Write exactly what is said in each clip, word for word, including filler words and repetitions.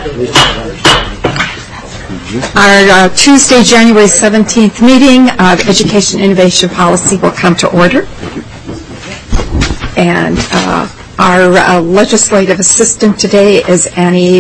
Our uh, Tuesday, January seventeenth meeting of Education Innovation Policy will come to order. And uh, our uh, legislative assistant today is Annie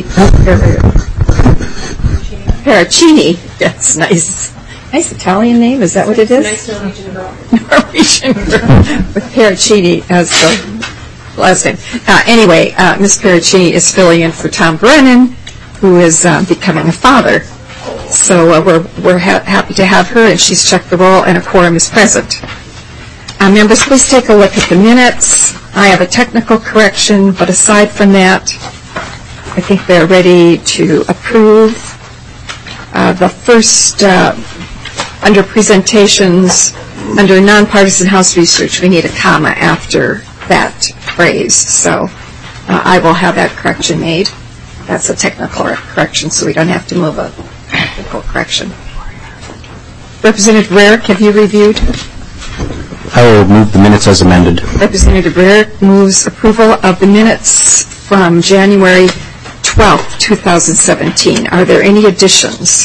Paracini. That's nice. Nice Italian name. Is that what it is? Nice Norwegian girl. Norwegian girl with Paracini as the last name. Uh, anyway, uh, Miz Paracini is filling in for Tom Brennan, who is uh, becoming a father. So uh, we're, we're ha- happy to have her, and she's checked the roll, and a quorum is present. Uh, members, please take a look at the minutes. I have a technical correction, but aside from that, I think they're ready to approve. Uh, the first, uh, under presentations, under nonpartisan House research, we need a comma after that phrase. So uh, I will have that correction made. That's a technical correction, so we don't have to move a technical correction. Representative Rarick, have you reviewed? I will move the minutes as amended. Representative Rarick moves approval of the minutes from January twelfth, twenty seventeen. Are there any additions?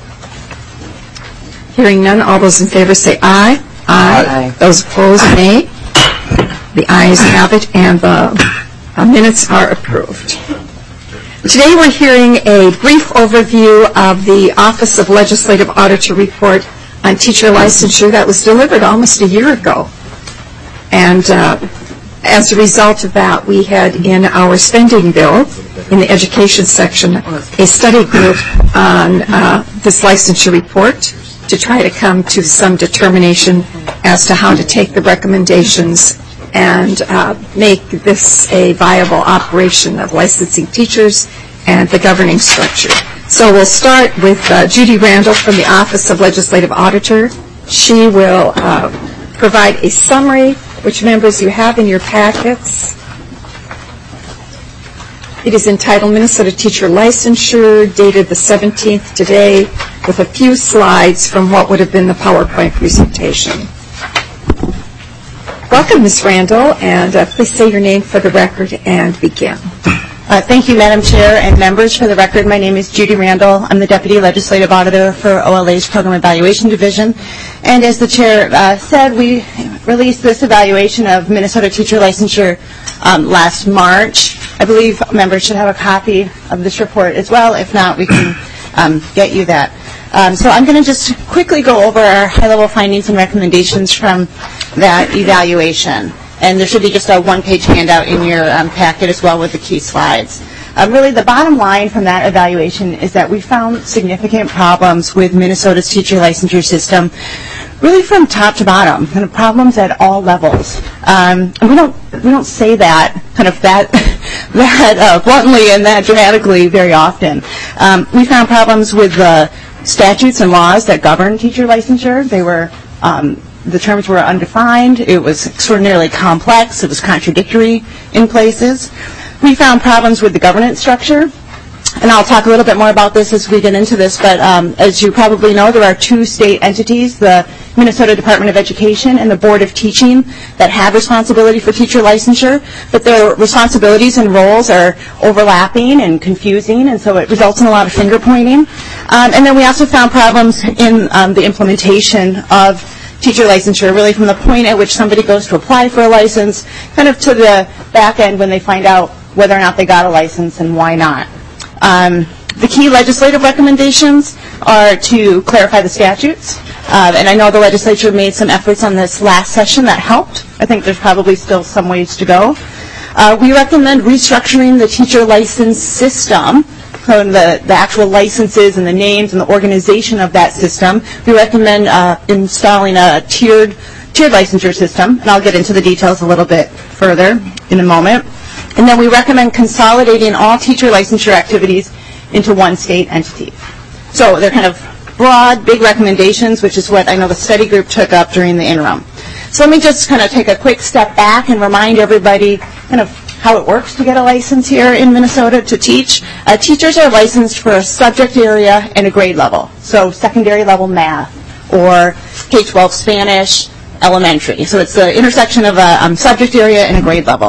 Hearing none, all those in favor say aye. Aye. Aye. Those opposed, nay. The ayes have it, and the uh, minutes are approved. Today we're hearing a brief overview of the Office of Legislative Auditor report on teacher licensure that was delivered almost a year ago. And uh, as a result of that, we had in our spending bill, in the education section, a study group on uh, this licensure report to try to come to some determination as to how to take the recommendations and uh, make this a viable operation of licensing teachers and the governing structure. So we'll start with uh, Judy Randall from the Office of Legislative Auditor. She will uh, provide a summary, which members you have in your packets. It is entitled Minnesota Teacher Licensure, dated the seventeenth today, with a few slides from what would have been the PowerPoint presentation. Welcome, Miz Randall, and uh, please say your name for the record and begin. Uh, thank you, Madam Chair and members. For the record, my name is Judy Randall. I'm the Deputy Legislative Auditor for O L A's Program Evaluation Division. And as the Chair uh, said, we released this evaluation of Minnesota Teacher Licensure um, last March. I believe members should have a copy of this report as well. If not, we can um, get you that. Um, so I'm going to just quickly go over our high-level findings and recommendations from that evaluation. And there should be just a one-page handout in your um, packet as well with the key slides. Uh, really, the bottom line from that evaluation is that we found significant problems with Minnesota's teacher licensure system, really from top to bottom, kind of problems at all levels. Um, and we don't we don't say that kind of that that uh, bluntly and that dramatically very often. Um, we found problems with the statutes and laws that govern teacher licensure. They were um, The terms were undefined. It was extraordinarily complex. It was contradictory in places. We found problems with the governance structure, and I'll talk a little bit more about this as we get into this, but um, as you probably know, there are two state entities, the Minnesota Department of Education and the Board of Teaching, that have responsibility for teacher licensure, but their responsibilities and roles are overlapping and confusing, and so it results in a lot of finger pointing. Um, and then we also found problems in um, the implementation of teacher licensure, really from the point at which somebody goes to apply for a license, kind of to the back end when they find out whether or not they got a license and why not. Um, the key legislative recommendations are to clarify the statutes, uh, and I know the legislature made some efforts on this last session that helped. I think there's probably still some ways to go. Uh, we recommend restructuring the teacher license system, so the, the actual licenses and the names and the organization of that system. We recommend uh, installing a tiered, tiered licensure system, and I'll get into the details a little bit further in a moment. And then we recommend consolidating all teacher licensure activities into one state entity. So they're kind of broad, big recommendations, which is what I know the study group took up during the interim. So let me just kind of take a quick step back and remind everybody kind of how it works to get a license here in Minnesota to teach. Uh, teachers are licensed for a subject area and a grade level, so secondary level math or K twelve Spanish, elementary. So it's the intersection of a um, subject area and a grade level.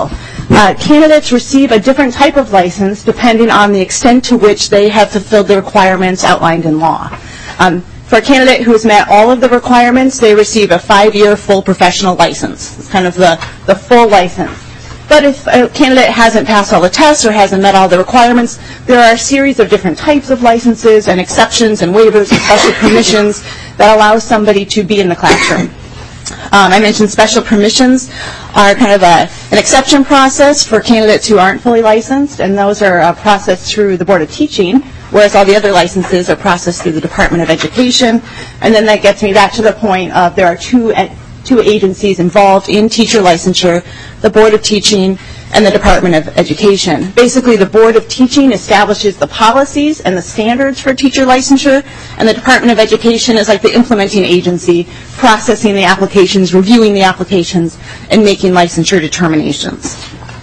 uh, candidates receive a different type of license depending on the extent to which they have fulfilled the requirements outlined in law. Um, for a candidate who has met all of the requirements, they receive a five-year full professional license. It's kind of the, the full license. But if a candidate hasn't passed all the tests or hasn't met all the requirements, there are a series of different types of licenses and exceptions and waivers and special permissions that allow somebody to be in the classroom. Um, I mentioned special permissions are kind of a, an exception process for candidates who aren't fully licensed, and those are uh, processed through the Board of Teaching, whereas all the other licenses are processed through the Department of Education. And then that gets me back to the point of there are two two agencies involved in teacher licensure, the Board of Teaching and the Department of Education. Basically, the Board of Teaching establishes the policies and the standards for teacher licensure, and the Department of Education is like the implementing agency, processing the applications, reviewing the applications, and making licensure determinations.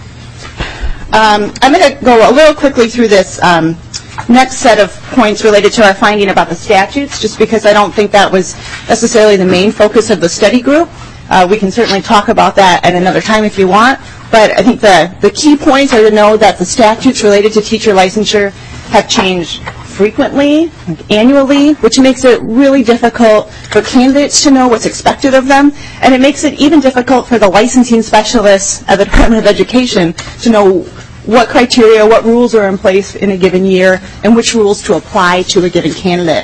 Um, I'm going to go a little quickly through this um, next set of points related to our finding about the statutes, just because I don't think that was necessarily the main focus of the study group. Uh, we can certainly talk about that at another time if you want, but I think the, the key points are to know that the statutes related to teacher licensure have changed frequently, like annually, which makes it really difficult for candidates to know what's expected of them, and it makes it even difficult for the licensing specialists at the Department of Education to know what criteria, what rules are in place in a given year, and which rules to apply to a given candidate.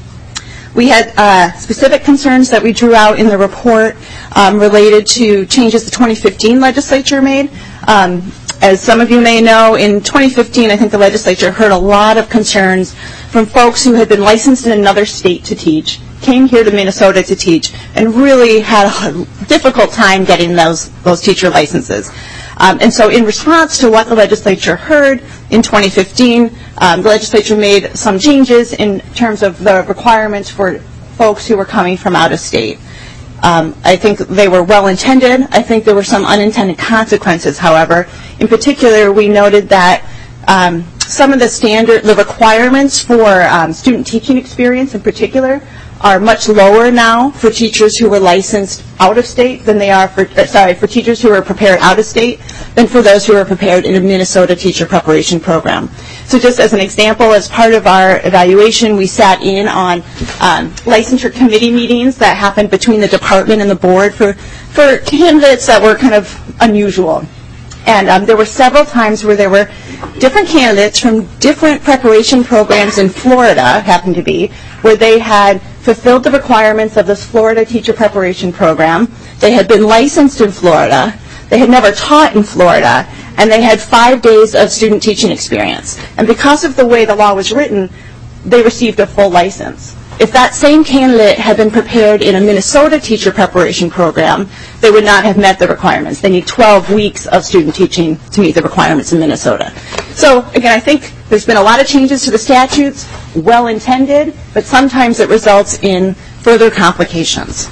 We had uh, specific concerns that we drew out in the report um, related to changes the twenty fifteen legislature made. Um, as some of you may know, in twenty fifteen, I think the legislature heard a lot of concerns from folks who had been licensed in another state to teach, came here to Minnesota to teach, and really had a difficult time getting those, those teacher licenses. Um, and so in response to what the legislature heard in twenty fifteen, um, the legislature made some changes in terms of the requirements for folks who were coming from out of state. Um, I think they were well intended. I think there were some unintended consequences, however. In particular, we noted that um, some of the standard, the requirements for um, student teaching experience in particular are much lower now for teachers who were licensed out of state than they are for, sorry, for teachers who are prepared out of state than for those who are prepared in a Minnesota teacher preparation program. So just as an example, as part of our evaluation, we sat in on um, licensure committee meetings that happened between the department and the board for, for candidates that were kind of unusual. And um, there were several times where there were different candidates from different preparation programs in Florida, happened to be, where they had fulfilled the requirements of this Florida teacher preparation program. They had been licensed in Florida. They had never taught in Florida. And they had five days of student teaching experience. And because of the way the law was written, they received a full license. If that same candidate had been prepared in a Minnesota teacher preparation program, they would not have met the requirements. They need twelve weeks of student teaching to meet the requirements in Minnesota. So, again, I think there's been a lot of changes to the statutes, well intended, but sometimes it results in further complications.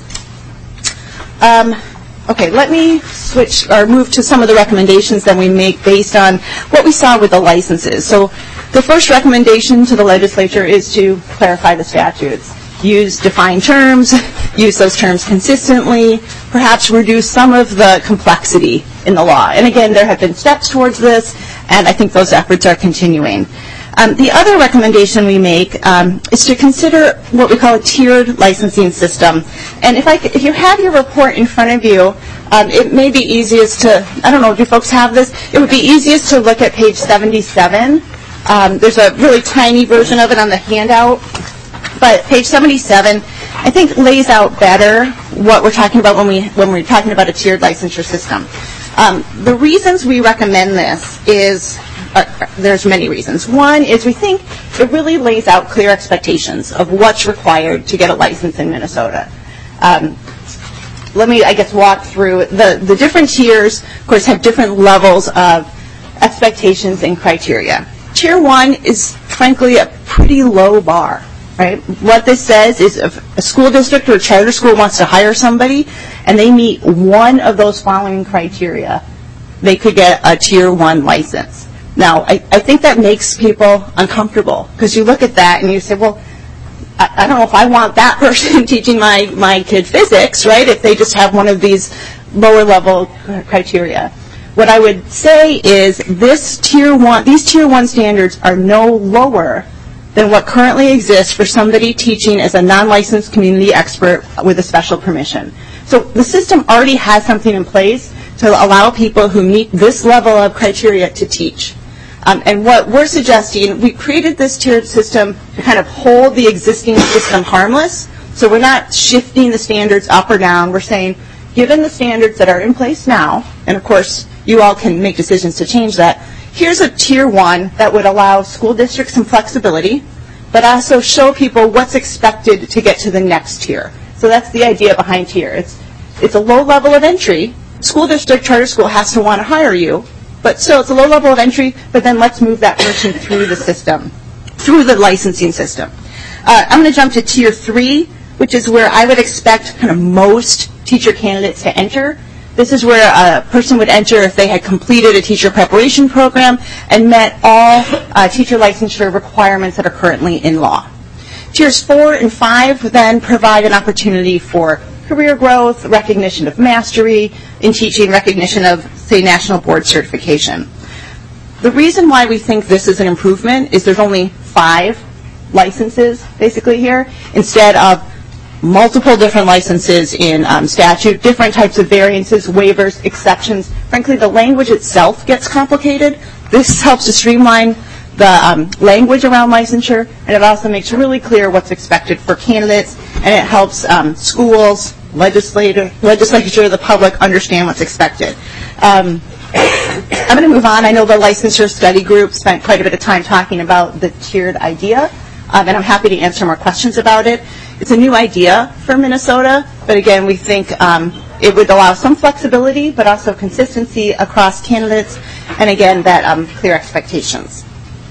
Um, okay, let me switch or move to some of the recommendations that we make based on what we saw with the licenses. So the first recommendation to the legislature is to clarify the statutes. Use defined terms, use those terms consistently, perhaps reduce some of the complexity in the law. And again, there have been steps towards this, and I think those efforts are continuing. Um, the other recommendation we make um, is to consider what we call a tiered licensing system. And if, I, if you have your report in front of you, um, it may be easiest to, I don't know, do folks have this? It would be easiest to look at page seventy-seven. Um, there's a really tiny version of it on the handout. But page seventy-seven, I think, lays out better what we're talking about when, we, when we're talking about a tiered licensure system. Um, the reasons we recommend this is, uh, there's many reasons. One is we think it really lays out clear expectations of what's required to get a license in Minnesota. Um, let me, I guess, walk through. The, the different tiers, of course, have different levels of expectations and criteria. Tier one is, frankly, a pretty low bar. Right? What this says is if a school district or a charter school wants to hire somebody and they meet one of those following criteria, they could get a tier one license. Now, I, I think that makes people uncomfortable because you look at that and you say, well, I, I don't know if I want that person teaching my, my kid physics, right, if they just have one of these lower level criteria. What I would say is this tier one, these tier one standards are no lower than what currently exists for somebody teaching as a non-licensed community expert with a special permission. So the system already has something in place to allow people who meet this level of criteria to teach. Um, and what we're suggesting, we created this tiered system to kind of hold the existing system harmless. So we're not shifting the standards up or down. We're saying, given the standards that are in place now, and of course you all can make decisions to change that, here's a tier one that would allow school districts some flexibility, but also show people what's expected to get to the next tier. So that's the idea behind tier. It's, it's a low level of entry. School district, charter school has to want to hire you, but still it's a low level of entry, but then let's move that person through the system, through the licensing system. Uh, I'm going to jump to tier three, which is where I would expect kind of most teacher candidates to enter. This is where a person would enter if they had completed a teacher preparation program and met all uh, teacher licensure requirements that are currently in law. Tiers four and five then provide an opportunity for career growth, recognition of mastery in teaching, recognition of, say, national board certification. The reason why we think this is an improvement is there's only five licenses basically here instead of multiple different licenses in um, statute, different types of variances, waivers, exceptions. Frankly, the language itself gets complicated. This helps to streamline the um, language around licensure, and it also makes really clear what's expected for candidates, and it helps um, schools, legislator, legislature, the public understand what's expected. Um, I'm going to move on. I know the licensure study group spent quite a bit of time talking about the tiered idea, um, and I'm happy to answer more questions about it. It's a new idea for Minnesota, but again, we think um, it would allow some flexibility, but also consistency across candidates, and again, that um, clear expectations.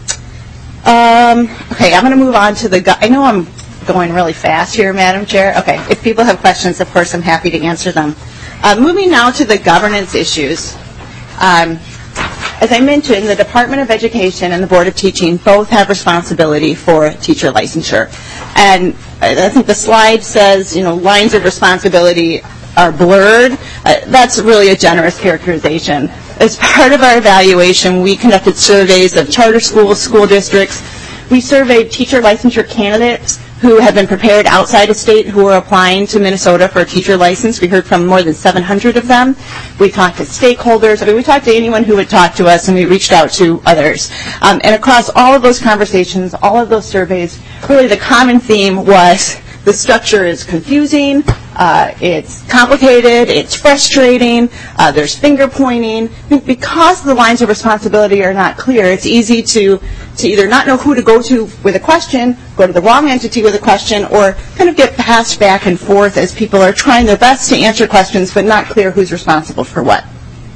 Um, okay, I'm going to move on to the, gu- I know I'm going really fast here, Madam Chair. Okay, if people have questions, of course, I'm happy to answer them. Uh, moving now to the governance issues. Um, as I mentioned, the Department of Education and the Board of Teaching both have responsibility for teacher licensure. And I think the slide says, you know, lines of responsibility are blurred. Uh, that's really a generous characterization. As part of our evaluation, we conducted surveys of charter schools, school districts. We surveyed teacher licensure candidates who have been prepared outside of state who are applying to Minnesota for a teacher license. We heard from more than seven hundred of them. We talked to stakeholders. I mean, we talked to anyone who would talk to us, and we reached out to others. Um, and across all of those conversations, all of those surveys, really the common theme was the structure is confusing, uh, it's complicated, it's frustrating, uh, there's finger pointing. Because the lines of responsibility are not clear, it's easy to, to either not know who to go to with a question, go to the wrong entity with a question, or kind of get passed back and forth as people are trying their best to answer questions but not clear who's responsible for what.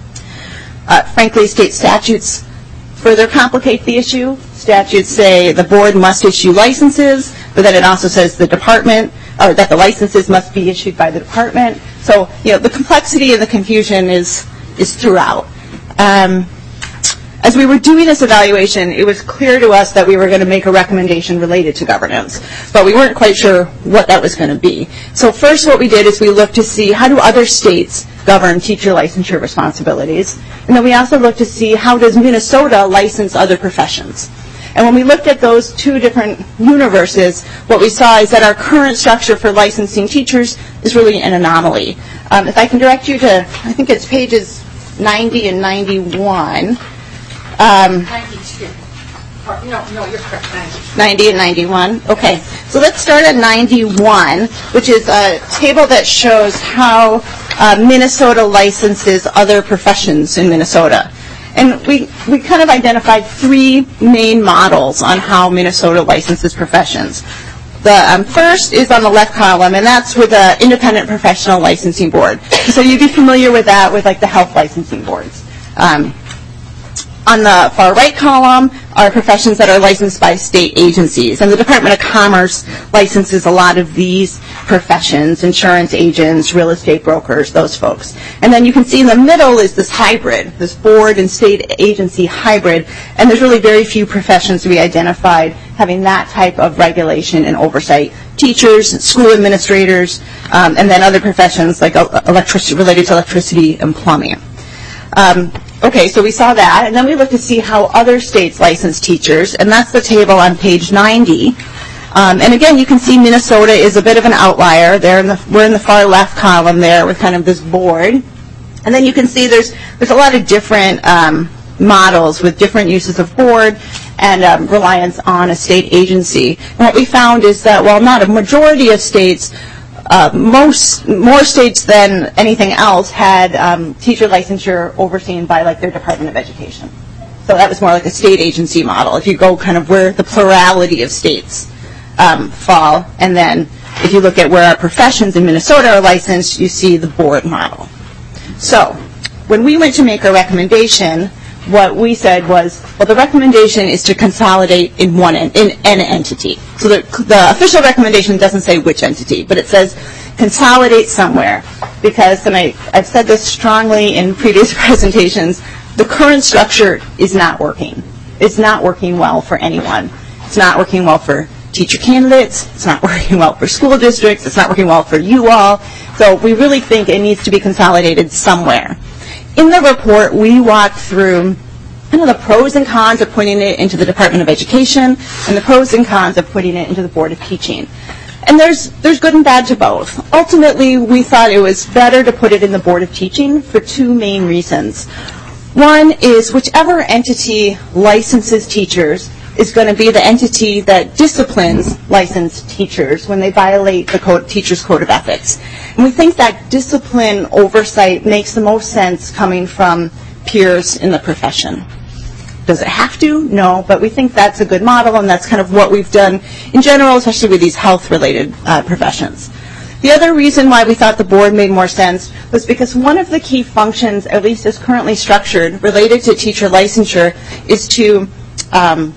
Uh, frankly, state statutes further complicate the issue. Statutes say the board must issue licenses, but then it also says the department, or that the licenses must be issued by the department. So, you know, the complexity and the confusion is is throughout. Um, as we were doing this evaluation, it was clear to us that we were going to make a recommendation related to governance, but we weren't quite sure what that was going to be. So first what we did is we looked to see how do other states govern teacher licensure responsibilities, and then we also looked to see how does Minnesota license other professions. And when we looked at those two different universes, what we saw is that our current structure for licensing teachers is really an anomaly. Um, if I can direct you to, I think it's pages ninety and ninety-one. Um, ninety-two. No, no, you're correct. ninety. ninety and ninety-one. Okay. So let's start at ninety-one, which is a table that shows how uh, Minnesota licenses other professions in Minnesota. And we, we kind of identified three main models on how Minnesota licenses professions. The um, first is on the left column, and that's with the Independent Professional Licensing Board. So you'd be familiar with that with like the health licensing boards. Um, on the far right column are professions that are licensed by state agencies, and the Department of Commerce licenses a lot of these professions, insurance agents, real estate brokers, those folks. And then you can see in the middle is this hybrid, this board and state agency hybrid, and there's really very few professions we identified having that type of regulation and oversight. Teachers, school administrators, um, and then other professions like electricity, related to electricity and plumbing. Um, Okay, so we saw that, and then we looked to see how other states license teachers, and that's the table on page ninety. Um, and again, you can see Minnesota is a bit of an outlier. There, in the, we're in the far left column there with kind of this board, and then you can see there's there's a lot of different um, models with different uses of board and um, reliance on a state agency. And what we found is that while not a majority of states, uh, most more states than anything else had um, teacher licensure overseen by like their Department of Education. So that was more like a state agency model. If you go kind of where the plurality of states um, fall, and then if you look at where our professions in Minnesota are licensed, you see the board model. So when we went to make our recommendation, what we said was, well, the recommendation is to consolidate in one en- in an entity. So the, the official recommendation doesn't say which entity, but it says consolidate somewhere. Because, and I, I've said this strongly in previous presentations, the current structure is not working. It's not working well for anyone. It's not working well for teacher candidates. It's not working well for school districts. It's not working well for you all. So we really think it needs to be consolidated somewhere. In the report, we walked through kind of the pros and cons of putting it into the Department of Education and the pros and cons of putting it into the Board of Teaching. And there's there's good and bad to both. Ultimately, we thought it was better to put it in the Board of Teaching for two main reasons. One is whichever entity licenses teachers is going to be the entity that disciplines licensed teachers when they violate the code, Teachers Code of Ethics. And we think that discipline oversight makes the most sense coming from peers in the profession. Does it have to? No, but we think that's a good model, and that's kind of what we've done in general, especially with these health-related uh, professions. The other reason why we thought the board made more sense was because one of the key functions, at least as currently structured, related to teacher licensure is to um,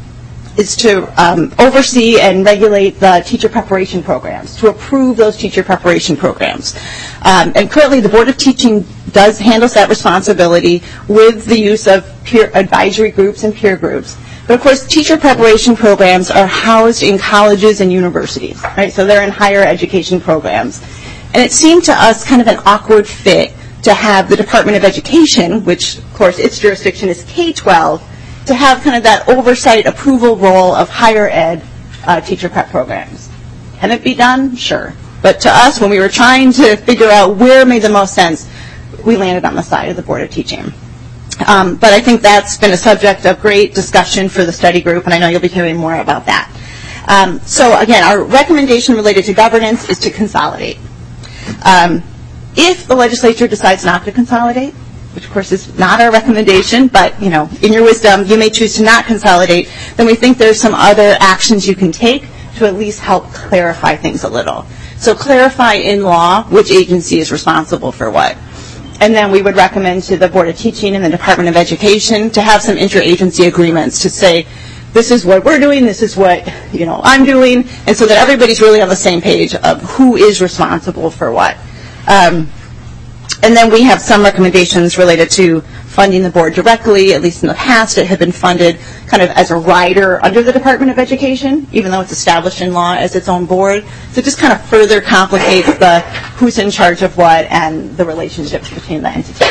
is to um, oversee and regulate the teacher preparation programs, to approve those teacher preparation programs. Um, and currently the Board of Teaching does handles that responsibility with the use of peer advisory groups and peer groups. But of course, teacher preparation programs are housed in colleges and universities, right? So they're in higher education programs. And it seemed to us kind of an awkward fit to have the Department of Education, which of course its jurisdiction is K twelve, to have kind of that oversight approval role of higher ed uh, teacher prep programs. Can it be done? Sure. But to us, when we were trying to figure out where made the most sense, we landed on the side of the Board of Teaching. Um, but I think that's been a subject of great discussion for the study group, and I know you'll be hearing more about that. Um, so again, our recommendation related to governance is to consolidate. Um, if the legislature decides not to consolidate, which of course is not our recommendation, but you know, in your wisdom, you may choose to not consolidate, then we think there's some other actions you can take to at least help clarify things a little. So clarify in law which agency is responsible for what. And then we would recommend to the Board of Teaching and the Department of Education to have some interagency agreements to say, this is what we're doing, this is what you know I'm doing, and so that everybody's really on the same page of who is responsible for what. Um, And then we have some recommendations related to funding the board directly. At least in the past, it had been funded kind of as a rider under the Department of Education, even though it's established in law as its own board. So it just kind of further complicates the who's in charge of what and the relationships between the entities.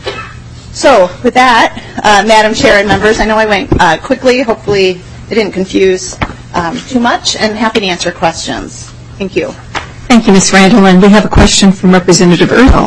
So with that, uh, Madam Chair and members, I know I went uh, quickly. Hopefully it didn't confuse um, too much, and happy to answer questions. Thank you. Thank you, Miz Randall. And we have a question from Representative Erdahl.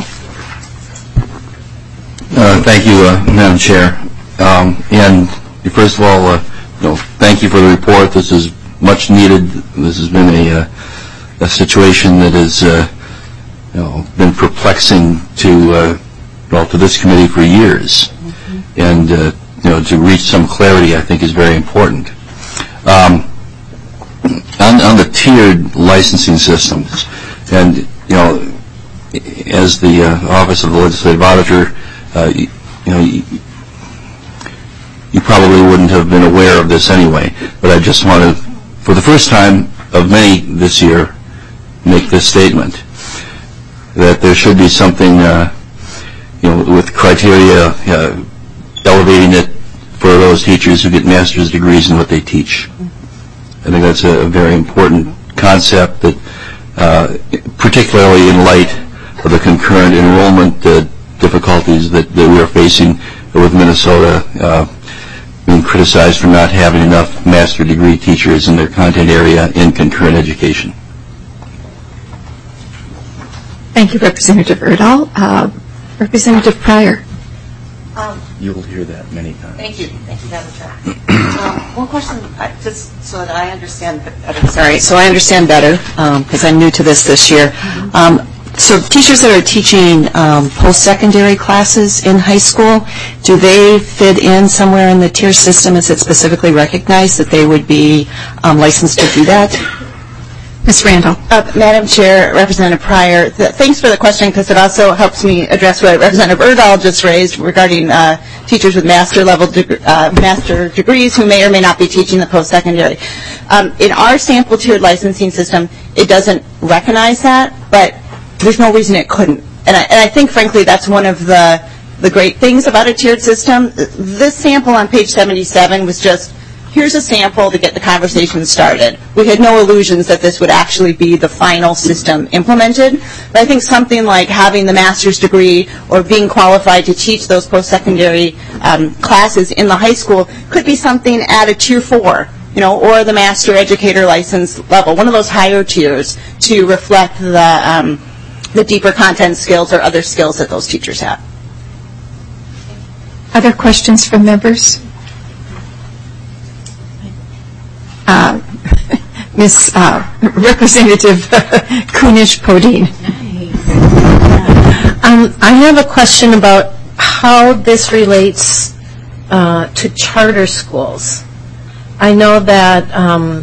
Uh, thank you, uh, Madam Chair. Um, and first of all, uh, you know, thank you for the report. This is much needed. This has been a, uh, a situation that has uh, you know, been perplexing to uh, well to this committee for years, mm-hmm. and uh, you know to reach some clarity, I think, is very important. Um, on, on the tiered licensing systems, and you know, as the uh, Office of the Legislative Auditor. Uh, you, you know, you, you probably wouldn't have been aware of this anyway, but I just want to, for the first time of many this year, make this statement that there should be something, uh, you know, with criteria uh, elevating it for those teachers who get master's degrees in what they teach. I think that's a very important concept that, uh, particularly in light of the concurrent enrollment uh, difficulties that, that we are facing with Minnesota uh, being criticized for not having enough master degree teachers in their content area in concurrent education. Thank you, Representative Erdahl. Uh, Representative Pryor. Um, You will hear that many times. Thank you. Thank you, Madam Chair. um, one question, uh, just so that I understand better. Sorry, so I understand better, because um, I'm new to this this year. Um, so teachers that are teaching um, post-secondary classes in high school, do they fit in somewhere in the tier system? Is it specifically recognized that they would be um, licensed to do that? Miz Randall. Uh, Madam Chair, Representative Pryor, th- thanks for the question because it also helps me address what Representative Erdahl just raised regarding uh, teachers with master level deg- uh, master degrees who may or may not be teaching the post-secondary. Um, in our sample tiered licensing system, it doesn't recognize that, but there's no reason it couldn't. And I, and I think, frankly, that's one of the the great things about a tiered system. This sample on page seventy-seven was just, here's a sample to get the conversation started. We had no illusions that this would actually be the final system implemented. But I think something like having the master's degree or being qualified to teach those post-secondary um, classes in the high school could be something at a tier four, you know, or the master educator license level, one of those higher tiers to reflect the, um, the deeper content skills or other skills that those teachers have. Other questions from members? Uh, Miz Uh, Representative Kunesh-Podein. Um, I have a question about how this relates uh, to charter schools. I know that um,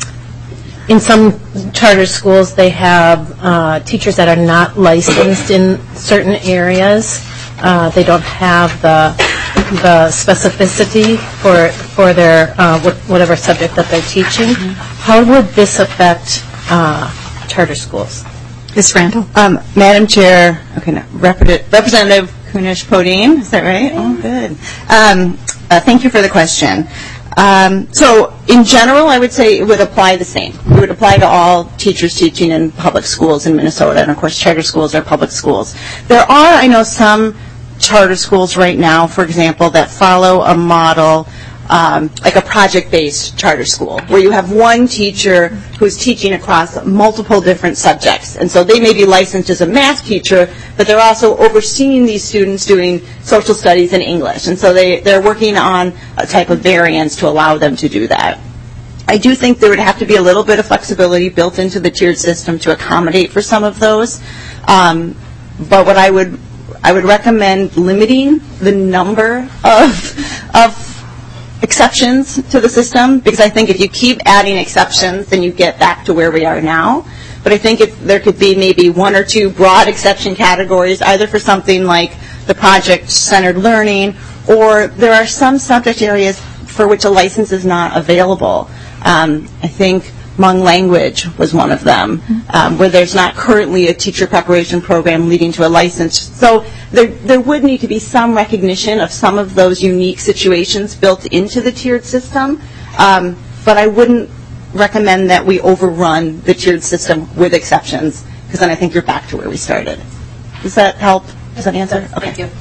in some charter schools they have uh, teachers that are not licensed in certain areas. Uh, they don't have the the specificity for for their uh, whatever subject that they're teaching. Mm-hmm. How would this affect uh, charter schools? Miz Randall. Um, Madam Chair, okay, no, Rep- Representative Kunesh-Podein, is that right? Oh, good. Um, uh, thank you for the question. Um, so, in general, I would say it would apply the same. It would apply to all teachers teaching in public schools in Minnesota, and of course, charter schools are public schools. There are, I know, some charter schools right now, for example, that follow a model um, like a project-based charter school, where you have one teacher who's teaching across multiple different subjects. And so they may be licensed as a math teacher, but they're also overseeing these students doing social studies and English. And so they, they're working on a type of variance to allow them to do that. I do think there would have to be a little bit of flexibility built into the tiered system to accommodate for some of those. Um, but what I would I would recommend limiting the number of of exceptions to the system, because I think if you keep adding exceptions, then you get back to where we are now. But I think if there could be maybe one or two broad exception categories, either for something like the project-centered learning, or there are some subject areas for which a license is not available. Um, I think Hmong language was one of them, um, where there's not currently a teacher preparation program leading to a license. So there, there would need to be some recognition of some of those unique situations built into the tiered system, um, but I wouldn't recommend that we overrun the tiered system with exceptions, because then I think you're back to where we started. Does that help? Does that answer? Okay. Thank you.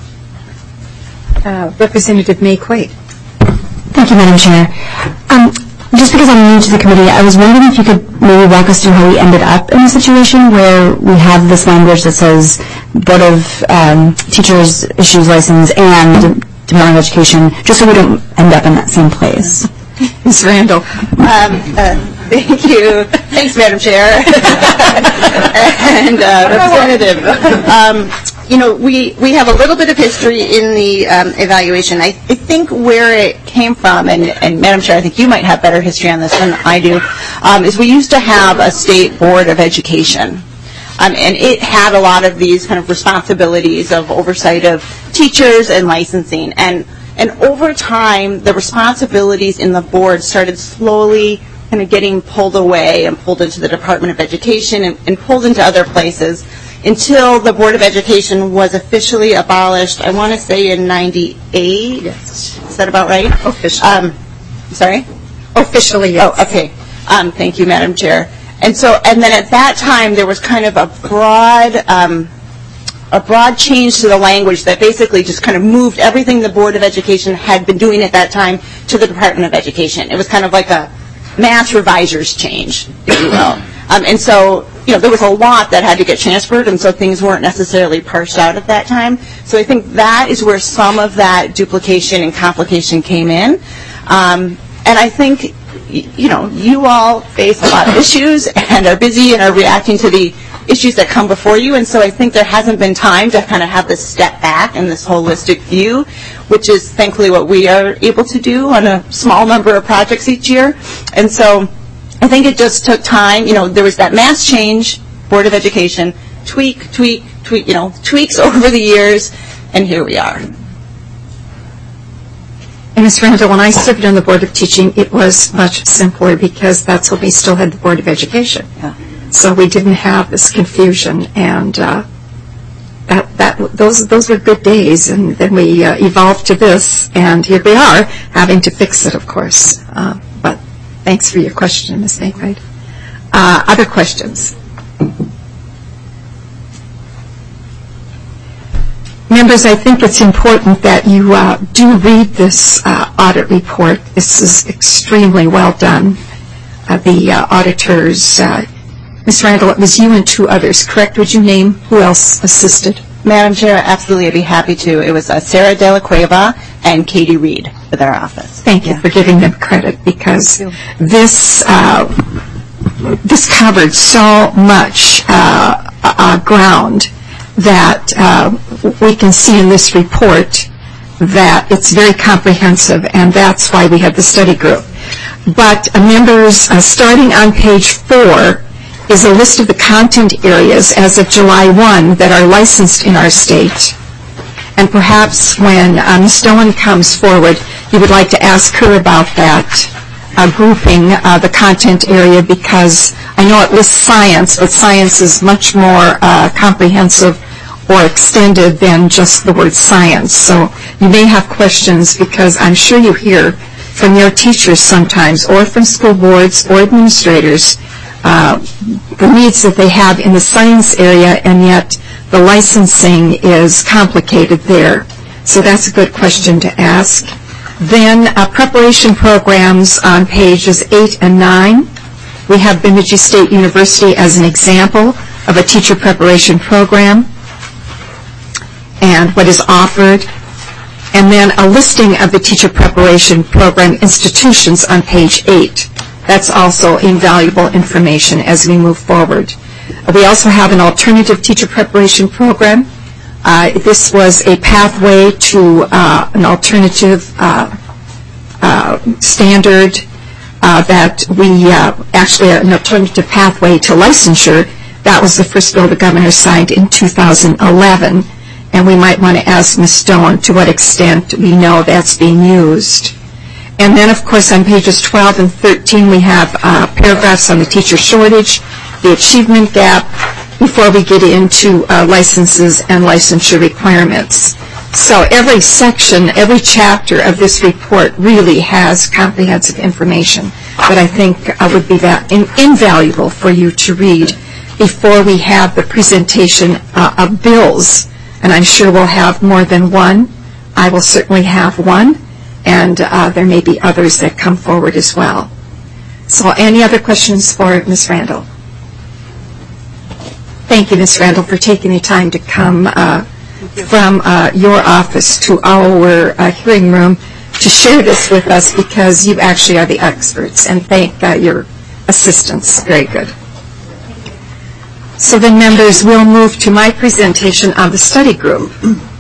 Uh, Representative May Quaid. Thank you, Madam Chair. Um, just because I'm new to the committee, I was wondering if you could maybe walk us through how we ended up in a situation where we have this language that says Board of um, Teachers issues license and Department of Education, just so we don't end up in that same place. Miz Randall. Um, uh, thank you. Thanks, Madam Chair. and uh, Representative. Um, you know, we, we have a little bit of history in the um, evaluation. I, I think where it came from, and, and Madam Chair, I think you might have better history on this than I do, um, is we used to have a state board of education. Um, and it had a lot of these kind of responsibilities of oversight of teachers and licensing. And And over time, the responsibilities in the board started slowly kind of getting pulled away and pulled into the Department of Education and, and pulled into other places until the Board of Education was officially abolished, I want to say in ninety-eight. Yes. Is that about right? Officially. Um, sorry? Officially, yes. Oh, okay. Um, thank you, Madam Chair. And so, and then at that time, there was kind of a broad um, a broad change to the language that basically just kind of moved everything the Board of Education had been doing at that time to the Department of Education. It was kind of like a mass reviser's change, if you will. Um, and so, you know, there was a lot that had to get transferred, and so things weren't necessarily parsed out at that time. So I think that is where some of that duplication and complication came in. Um, and I think, you know, you all face a lot of issues and are busy and are reacting to the issues that come before you, and so I think there hasn't been time to kind of have this step back and this holistic view, which is thankfully what we are able to do on a small number of projects each year. And so I think it just took time. You know, there was that mass change, Board of Education, tweak, tweak, tweak, you know, tweaks over the years, and here we are. And Miz Randall, when I served on the Board of Teaching, it was much simpler because that's when we still had the Board of Education. Yeah. So we didn't have this confusion, and uh, that, that, those, those were good days. And then we uh, evolved to this, and here we are, having to fix it, of course. Uh, but thanks for your question, Miz Makwright. Uh, other questions? Members, I think it's important that you uh, do read this uh, audit report. This is extremely well done. Uh, the uh, auditors, uh, Miz Randall, it was you and two others, correct? Would you name who else assisted? Madam Chair, absolutely, I'd be happy to. It was uh, Sarah De La Cueva and Katie Reed with our office. Thank you yeah. for giving them credit, because this uh, this covered so much uh, uh, ground that uh, we can see in this report that it's very comprehensive, and that's why we had the study group. But uh, members, uh, starting on page four, is a list of the content areas as of July first that are licensed in our state. And perhaps when uh, Miz Stone comes forward, you would like to ask her about that, uh, grouping uh, the content area, because I know it lists science, but science is much more uh, comprehensive or extended than just the word science. So you may have questions, because I'm sure you hear from your teachers sometimes, or from school boards or administrators, uh, the needs that they have in the science area, and yet the licensing is complicated there. So that's a good question to ask. Then uh, preparation programs on pages eight and nine. We have Bemidji State University as an example of a teacher preparation program and what is offered. And then a listing of the teacher preparation program institutions on page eight. That's also invaluable information as we move forward. We also have an alternative teacher preparation program. Uh, this was a pathway to uh, an alternative uh, uh, standard uh, that we uh, actually an alternative pathway to licensure. That was the first bill the governor signed in two thousand eleven. And we might want to ask Miz Stone to what extent we know that's being used. And then, of course, on pages twelve and thirteen, we have uh, paragraphs on the teacher shortage, the achievement gap, before we get into uh, licenses and licensure requirements. So every section, every chapter of this report really has comprehensive information that I think uh, would be that in, invaluable for you to read before we have the presentation uh, of bills. And I'm sure we'll have more than one. I will certainly have one, and uh, there may be others that come forward as well. So any other questions for Miz Randall? Thank you, Miz Randall, for taking the time to come uh, from uh, your office to our uh, hearing room to share this with us, because you actually are the experts, and thank uh, your assistance. Very good. So then, members, we'll move to my presentation on the study group.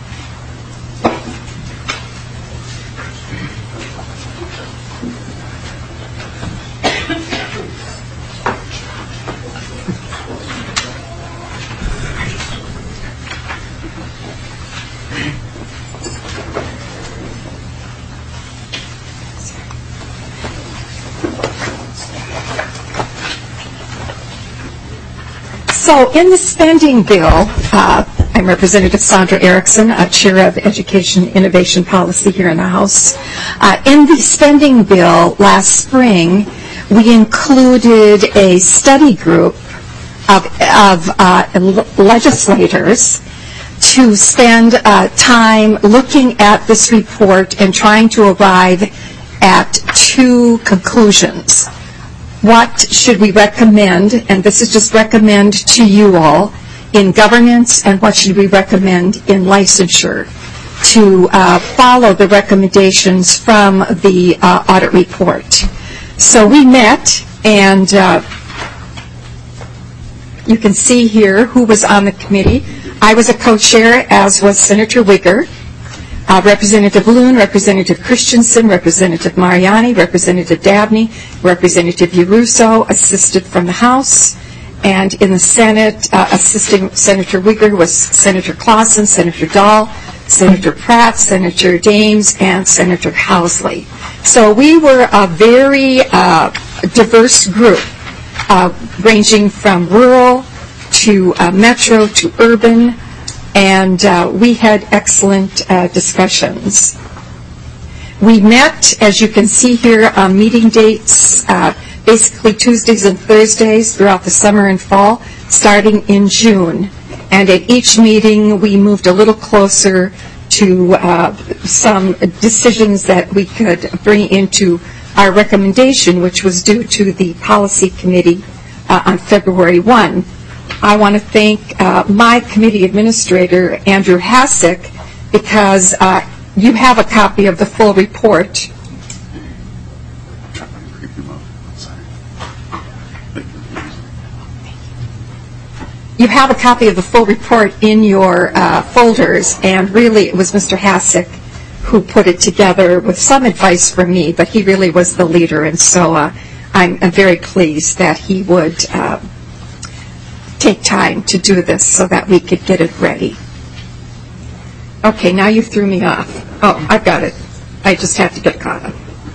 So in the spending bill, uh, I'm Representative Sandra Erickson, uh, Chair of Education Innovation Policy here in the House. Uh, in the spending bill last spring, we included a study group of, of uh, legislators to spend uh, time looking at this report and trying to arrive at two conclusions. What should we recommend, and this is just recommend to you all, in governance, and what should we recommend in licensure to uh, follow the recommendations from the uh, audit report. So we met, and uh, you can see here who was on the committee. I was a co-chair, as was Senator Wigger, uh, Representative Loon, Representative Christensen, Representative Mariani, Representative Dabney, Representative Uruso, assisted from the House. And in the Senate, uh, assisting Senator Wigger was Senator Clausen, Senator Dahl, Senator Pratt, Senator Dames, and Senator Housley. So we were a very uh, diverse group, uh, ranging from rural to uh, metro to urban, and uh, we had excellent uh, discussions. We met, as you can see here, on meeting dates, uh, basically Tuesdays and Thursdays throughout the summer and fall, starting in June. And at each meeting, we moved a little closer to uh, some decisions that we could bring into our recommendation, which was due to the policy committee uh, on February first. I want to thank uh, my committee administrator, Andrew Hassick, because uh, you have a copy of the full report. You have a copy of the full report in your uh, folders, and really it was Mister Hassick who put it together with some advice from me, but he really was the leader, and so uh, I'm, I'm very pleased that he would uh, take time to do this so that we could get it ready. Okay, now you threw me off. Oh, I've got it. I just have to get caught up.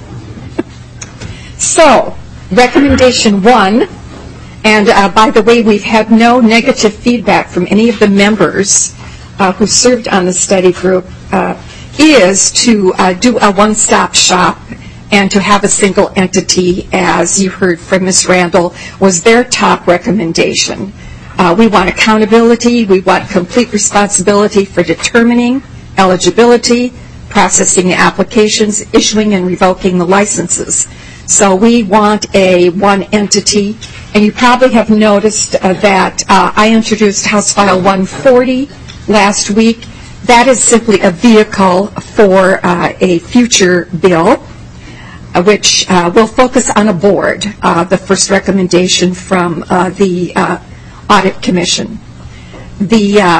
So, recommendation one. And uh, by the way, we've had no negative feedback from any of the members uh, who served on the study group, uh, is to uh, do a one-stop shop and to have a single entity, as you heard from Miz Randall, was their top recommendation. Uh, we want accountability. We want complete responsibility for determining eligibility, processing the applications, issuing and revoking the licenses. So we want a one entity. And you probably have noticed uh, that uh, I introduced House File one forty last week. That is simply a vehicle for uh, a future bill, uh, which uh, will focus on a board, uh, the first recommendation from uh, the uh, Audit Commission. The uh,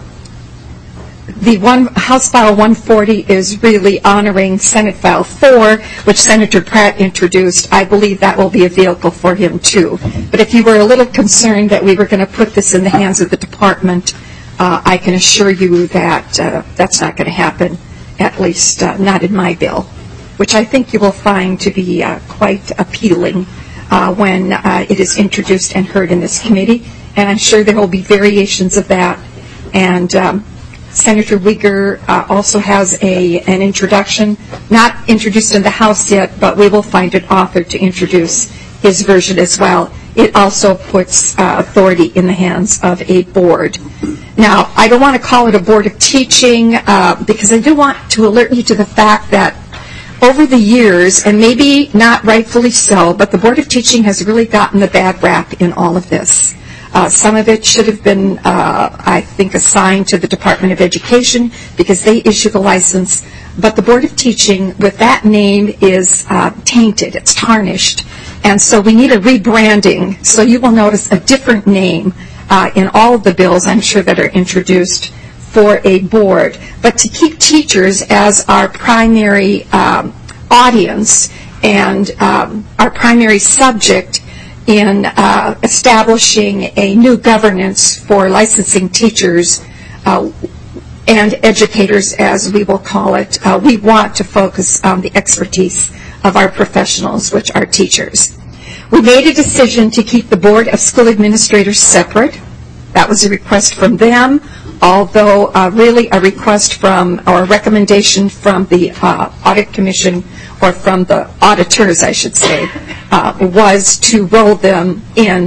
The one House File one forty is really honoring Senate File four, which Senator Pratt introduced. I believe that will be a vehicle for him, too. But if you were a little concerned that we were going to put this in the hands of the department, uh, I can assure you that uh, that's not going to happen, at least uh, not in my bill, which I think you will find to be uh, quite appealing uh, when uh, it is introduced and heard in this committee. And I'm sure there will be variations of that. And um, Senator Wigger uh, also has a, an introduction, not introduced in the House yet, but we will find an author to introduce his version as well. It also puts uh, authority in the hands of a board. Now, I don't want to call it a board of teaching uh, because I do want to alert you to the fact that over the years, and maybe not rightfully so, but the Board of Teaching has really gotten the bad rap in all of this. Uh, some of it should have been, uh, I think, assigned to the Department of Education because they issue the license. But the Board of Teaching, with that name, is uh, tainted. It's tarnished. And so we need a rebranding. So you will notice a different name uh, in all of the bills, I'm sure, that are introduced for a board. But to keep teachers as our primary um, audience and um, our primary subject in uh, establishing a new governance for licensing teachers uh, and educators, as we will call it, uh, we want to focus on the expertise of our professionals, which are teachers. We made a decision to keep the Board of School Administrators separate. That was a request from them, although uh, really a request from, or a recommendation from the uh, Audit Commission, or from the auditors, I should say, uh, was to roll them in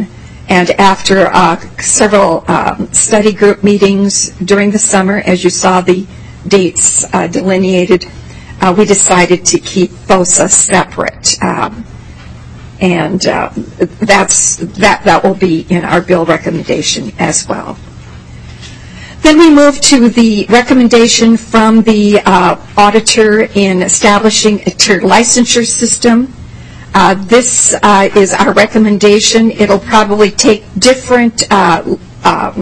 And after uh, several um, study group meetings during the summer, as you saw the dates uh, delineated, uh, we decided to keep FOSA separate. Um, and uh, that's, that, that will be in our bill recommendation as well. Then we move to the recommendation from the uh, auditor in establishing a tiered licensure system. Uh, this uh, is our recommendation. It'll probably take different uh, um,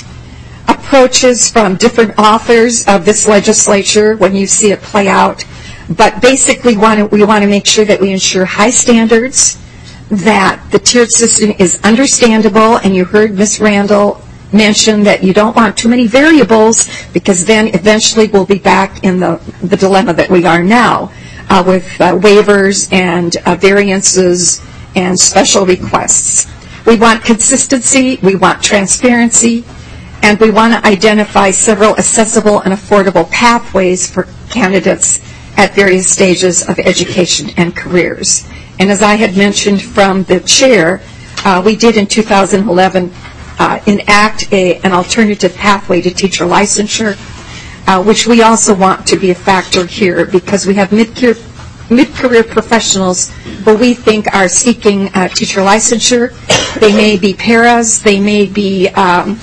approaches from different authors of this legislature when you see it play out. But basically, want to, we want to make sure that we ensure high standards, that the tiered system is understandable, and you heard Miz Randall mention that you don't want too many variables, because then eventually we'll be back in the, the dilemma that we are now. Uh, with uh, waivers and uh, variances and special requests. We want consistency, we want transparency, and we want to identify several accessible and affordable pathways for candidates at various stages of education and careers. And as I had mentioned from the chair, uh, we did in two thousand eleven uh, enact a, an alternative pathway to teacher licensure, Uh, which we also want to be a factor here, because we have mid-career, mid-career professionals who we think are seeking uh, teacher licensure. They may be paras, they may be um,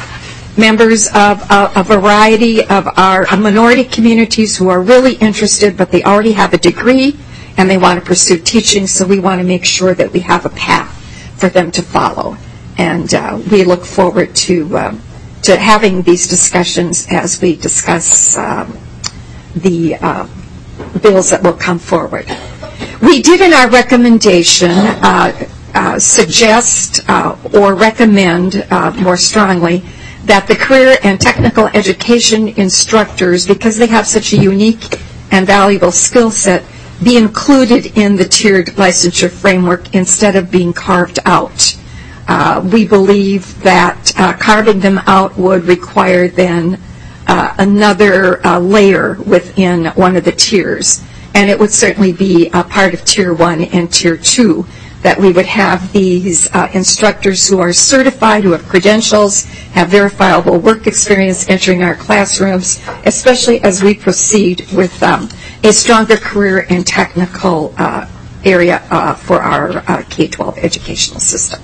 members of a, a variety of our uh, minority communities who are really interested, but they already have a degree and they want to pursue teaching, so we want to make sure that we have a path for them to follow. And uh, we look forward to um, to having these discussions as we discuss um, the uh, bills that will come forward. We did in our recommendation uh, uh, suggest uh, or recommend uh, more strongly that the career and technical education instructors, because they have such a unique and valuable skill set, be included in the tiered licensure framework instead of being carved out. Uh, we believe that uh, carving them out would require then uh, another uh, layer within one of the tiers. And it would certainly be a part of Tier one and Tier two, that we would have these uh, instructors who are certified, who have credentials, have verifiable work experience entering our classrooms, especially as we proceed with um, a stronger career and technical uh, area uh, for our uh, K twelve educational system.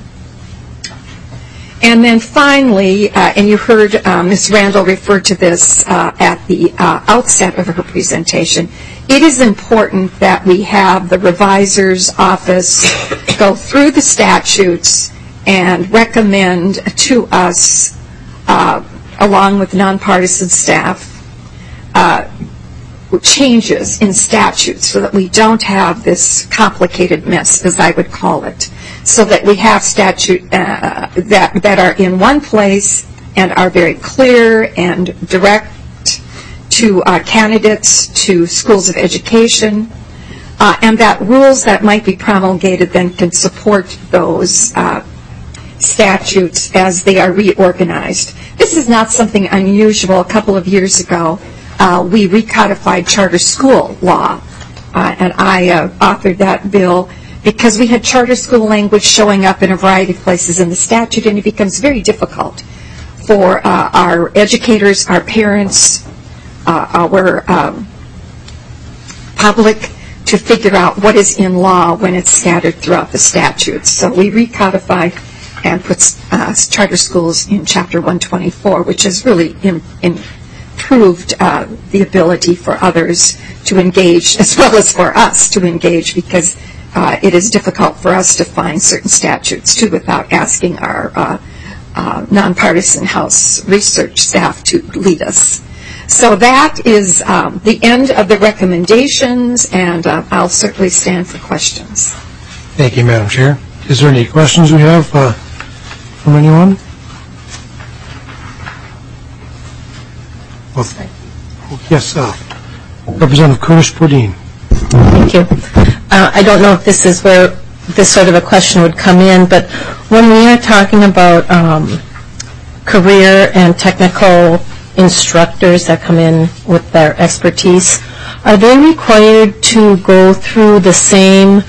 And then finally, uh, and you heard uh, Miz Randall refer to this uh, at the uh, outset of her presentation, it is important that we have the revisor's office go through the statutes and recommend to us, uh, along with nonpartisan staff, uh, changes in statutes so that we don't have this complicated mess, as I would call it, so that we have statute uh, that, that are in one place and are very clear and direct to uh, candidates, to schools of education, uh, and that rules that might be promulgated then can support those uh, statutes as they are reorganized. This is not something unusual. A couple of years ago, uh, we recodified charter school law, uh, and I uh, authored that bill because we had charter school language showing up in a variety of places in the statute, and it becomes very difficult for uh, our educators, our parents, uh, our um, public to figure out what is in law when it's scattered throughout the statutes. So we recodified and put uh, charter schools in Chapter one twenty-four, which has really in, improved uh, the ability for others to engage, as well as for us to engage, because uh, it is difficult for us to find certain statutes, too, without asking our uh, uh, nonpartisan House research staff to lead us. So that is um, the end of the recommendations, and uh, I'll certainly stand for questions. Thank you, Madam Chair. Is there any questions we have uh, from anyone? Well, yes, uh, Representative Curtis-Bordine. Thank you. Uh, I don't know if this is where this sort of a question would come in, but when we are talking about um, career and technical instructors that come in with their expertise, are they required to go through the same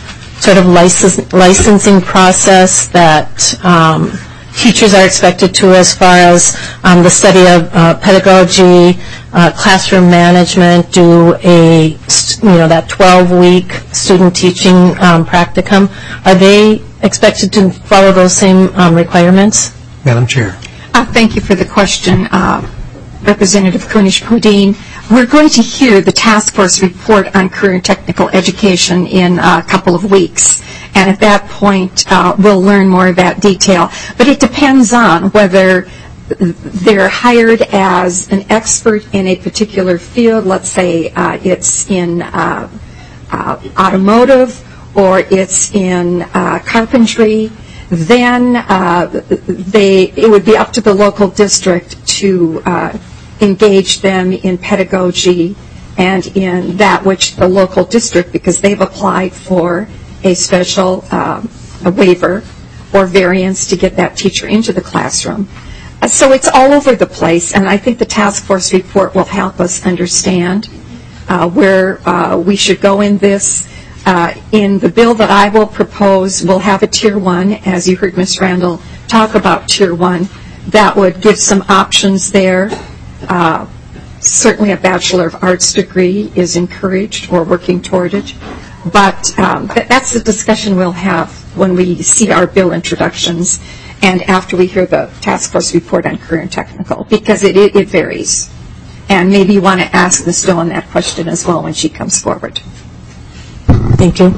sort of license, licensing process that um, teachers are expected to, as far as um, the study of uh, pedagogy, uh, classroom management, do a, you know, that twelve-week student teaching um, practicum. Are they expected to follow those same um, requirements? Madam Chair. Uh, thank you for the question, uh, Representative Kunesh-Podein. We're going to hear the task force report on career and technical education in a couple of weeks. And at that point, uh, we'll learn more of that detail. But it depends on whether they're hired as an expert in a particular field. Let's say uh, it's in uh, uh, automotive or it's in uh, carpentry. Then uh, they, it would be up to the local district to uh, engage them in pedagogy and in that which the local district, because they've applied for a special uh, a waiver or variance to get that teacher into the classroom. Uh, so it's all over the place, and I think the task force report will help us understand uh, where uh, we should go in this. Uh, in the bill that I will propose, we'll have a Tier one, as you heard Miz Randall talk about Tier one. That would give some options there. Uh, certainly a Bachelor of Arts degree is encouraged or working toward it. But um, th- that's the discussion we'll have when we see our bill introductions and after we hear the task force report on career and technical, because it, it, it varies. And maybe you want to ask Miz Dolan that question as well when she comes forward. Thank you.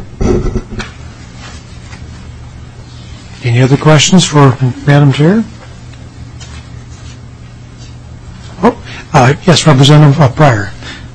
Any other questions for Madam Chair? Oh, uh, yes, Representative uh, Pryor.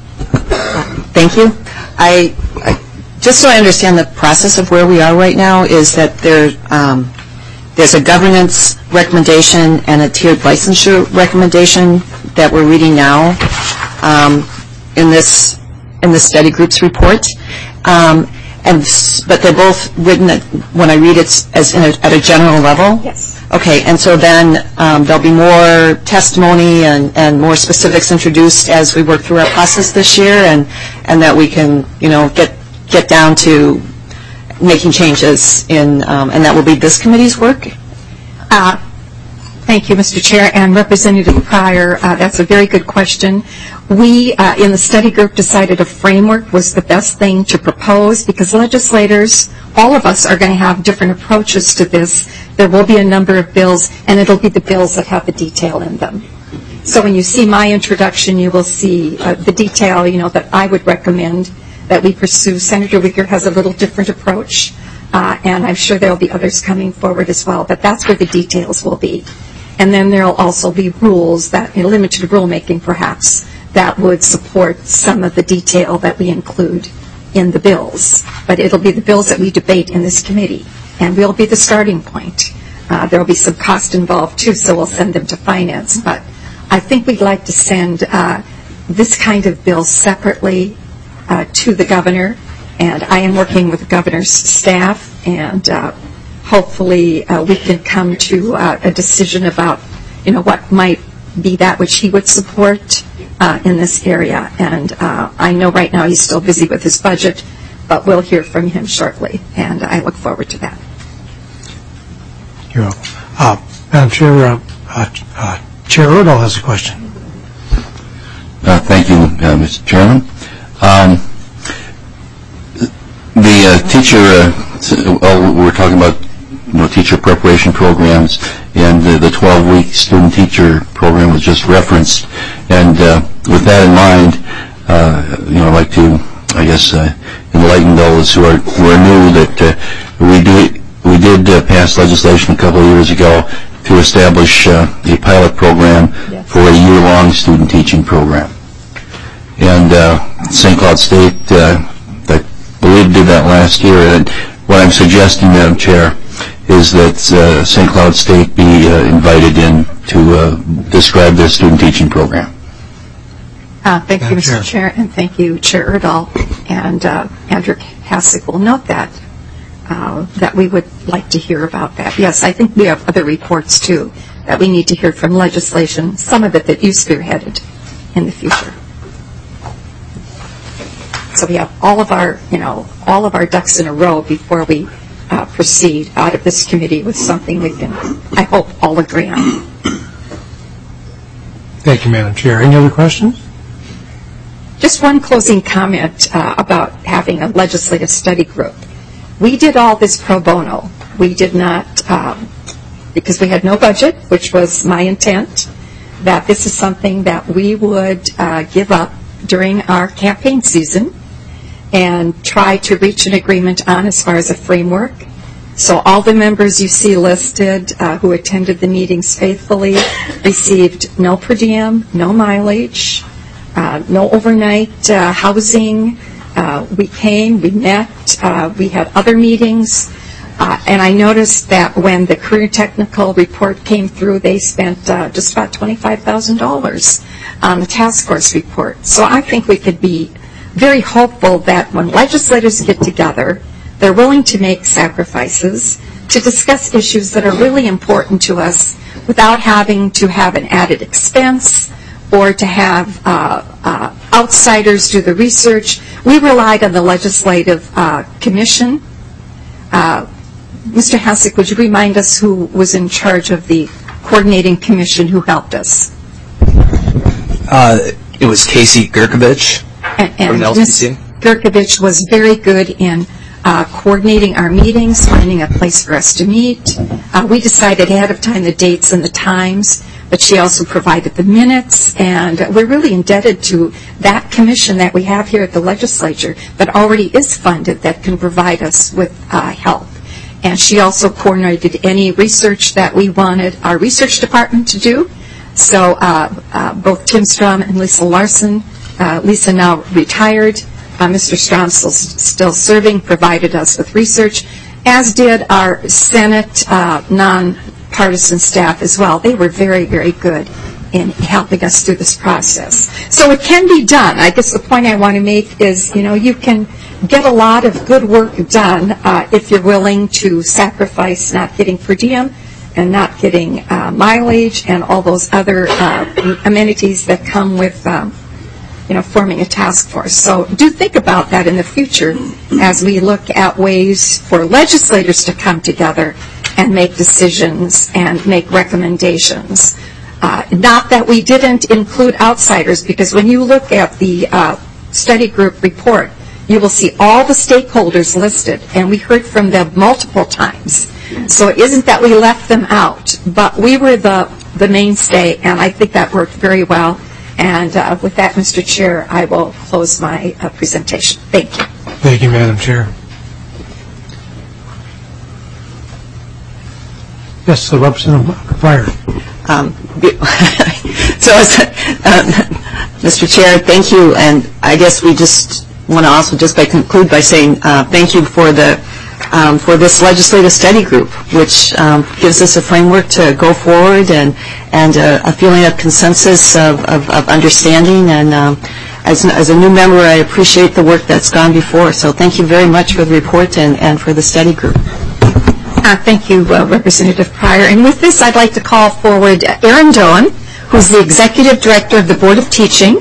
Thank you. I, I just so I understand the process of where we are right now is that there um, there's a governance recommendation and a tiered licensure recommendation that we're reading now um, in this in the study group's report. Um, and but they're both written at, when I read it as in a, at a general level. Yes. Okay, and so then um, there'll be more testimony and, and more specifics introduced as we work through our process this year, and and that we can, you know, get get down to making changes in, um, and that will be this committee's work. Uh, Thank you, Mister Chair, and Representative Pryor. Uh, that's a very good question. We, uh, in the study group, decided a framework was the best thing to propose because legislators, all of us, are going to have different approaches to this. There will be a number of bills, and it'll be the bills that have the detail in them. So when you see my introduction, you will see uh, the detail, you know, that I would recommend that we pursue. Senator Wicker has a little different approach, uh, and I'm sure there will be others coming forward as well, but that's where the details will be. And then there will also be rules, that you know, limited rulemaking perhaps, that would support some of the detail that we include in the bills. But it'll be the bills that we debate in this committee, and we'll be the starting point. Uh, there will be some cost involved too, so we'll send them to finance. But I think we'd like to send uh, this kind of bill separately uh, to the governor, and I am working with the governor's staff, and uh, hopefully uh, we can come to uh, a decision about, you know, what might be that which he would support uh, in this area. And uh, I know right now he's still busy with his budget, but we'll hear from him shortly, and I look forward to that. You're welcome. Uh, Madam Chair, uh, uh, uh, Chair Erdahl has a question. Uh, thank you, uh, Mister Chairman. Um, the uh, teacher, uh, well, we're talking about you know, teacher preparation programs, and uh, the twelve-week student-teacher program was just referenced. And uh, with that in mind, uh, you know, I'd like to, I guess, uh, enlighten those who are who are new that uh, we do we did uh, pass legislation a couple of years ago to establish uh, a pilot program yes. for a year-long student-teaching program. And uh, Saint Cloud State, uh, I believe, did that last year. And what I'm suggesting, Madam Chair, is that uh, Saint Cloud State be uh, invited in to uh, describe their student teaching program. Uh, thank you, Mister Chair, and thank you, Chair Erdahl. And uh, Andrew Hassick will note that, uh, that we would like to hear about that. Yes, I think we have other reports, too, that we need to hear from legislation, some of it that you spearheaded in the future. so we have all of our, you know, all of our ducks in a row before we uh, proceed out of this committee with something we can, I hope, all agree on. Thank you, Madam Chair. Any other questions? Just one closing comment uh, about having a legislative study group. We did all this pro bono. We did not, um, because we had no budget, which was my intent, that this is something that we would uh, give up during our campaign season and try to reach an agreement on as far as a framework. So all the members you see listed uh, who attended the meetings faithfully received no per diem, no mileage, uh, no overnight uh, housing. Uh, we came, we met, uh, we had other meetings, uh, and I noticed that when the career technical report came through, they spent uh, just about twenty-five thousand dollars on the task force report. So I think we could be very hopeful that when legislators get together, they're willing to make sacrifices to discuss issues that are really important to us without having to have an added expense or to have uh, uh, outsiders do the research. We relied on the Legislative uh, Commission. Uh, Mister Hasek, would you remind us who was in charge of the coordinating commission who helped us? Uh, it was Casey Gerkovich and, and from the L C C. Miz Gerkovich was very good in uh, coordinating our meetings, finding a place for us to meet. Uh, we decided ahead of time the dates and the times, but she also provided the minutes, and we're really indebted to that commission that we have here at the legislature that already is funded that can provide us with uh, help. And she also coordinated any research that we wanted our research department to do. So uh, uh, both Tim Strom and Lisa Larson, uh, Lisa now retired, uh, Mister Strom still, still serving, provided us with research, as did our Senate uh, non-partisan staff as well. They were very, very good in helping us through this process. So it can be done. I guess the point I want to make is, you know, you can get a lot of good work done uh, if you're willing to sacrifice not getting per diem and not getting uh, mileage and all those other uh, amenities that come with, um, you know, forming a task force. So do think about that in the future as we look at ways for legislators to come together and make decisions and make recommendations. Uh, not that we didn't include outsiders, because when you look at the uh, study group report, you will see all the stakeholders listed, and we heard from them multiple times. So it isn't that we left them out, but we were the, the mainstay, and I think that worked very well. And uh, with that, Mister Chair, I will close my uh, presentation. Thank you. Thank you, Madam Chair. Yes, the Representative Fire. Um, so, uh, Mister Chair, thank you, and I guess we just want to also just by conclude by saying uh, thank you for the um, for this legislative study group, which um, gives us a framework to go forward and and uh, a feeling of consensus of, of, of understanding. And um, as as a new member, I appreciate the work that's gone before. So thank you very much for the report and, and for the study group. Uh, thank you, uh, Representative Pryor. And with this, I'd like to call forward uh, Erin Doan, who's the Executive Director of the Board of Teaching.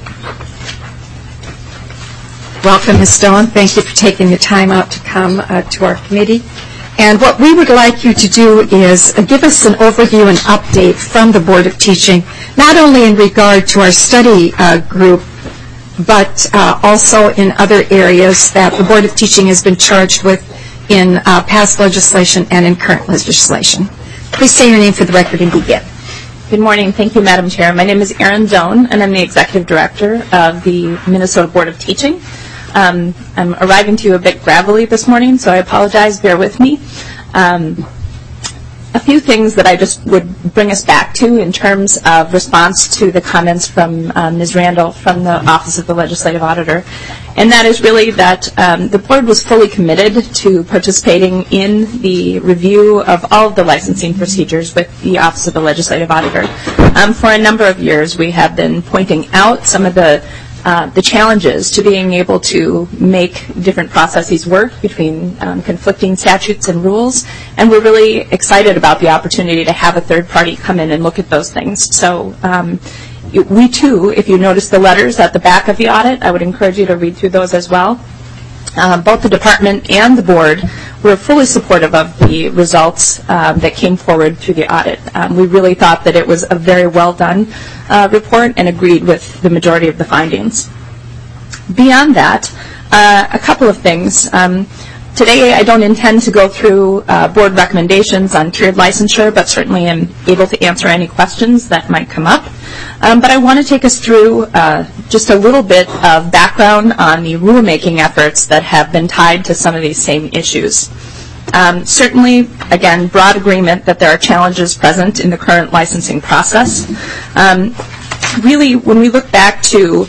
Welcome, Miz Doan. Thank you for taking the time out to come uh, to our committee. And what we would like you to do is uh, give us an overview and update from the Board of Teaching, not only in regard to our study uh, group, but uh, also in other areas that the Board of Teaching has been charged with in uh, past legislation and in current legislation. Please say your name for the record and begin. Good morning. Thank you, Madam Chair. My name is Erin Doan, and I'm the Executive Director of the Minnesota Board of Teaching. Um, I'm arriving to you a bit gravelly this morning, so I apologize. Bear with me. Um, a few things that I just would bring us back to in terms of response to the comments from um, Miz Randall from the Office of the Legislative Auditor. And that is really that um, the board was fully committed to participating in the review of all of the licensing procedures with the Office of the Legislative Auditor. Um, for a number of years, we have been pointing out some of the uh, the challenges to being able to make different processes work between um, conflicting statutes and rules, and we're really excited about the opportunity to have a third party come in and look at those things. So. Um, we too, if you notice the letters at the back of the audit, I would encourage you to read through those as well. Uh, both the department and the board were fully supportive of the results um, that came forward through the audit. Um, we really thought that it was a very well done uh, report and agreed with the majority of the findings. Beyond that, uh, a couple of things. Um, today I don't intend to go through uh, board recommendations on tiered licensure, but certainly am able to answer any questions that might come up. Um, but I want to take us through uh, just a little bit of background on the rulemaking efforts that have been tied to some of these same issues. Um, certainly, again, broad agreement that there are challenges present in the current licensing process. Um, really, when we look back to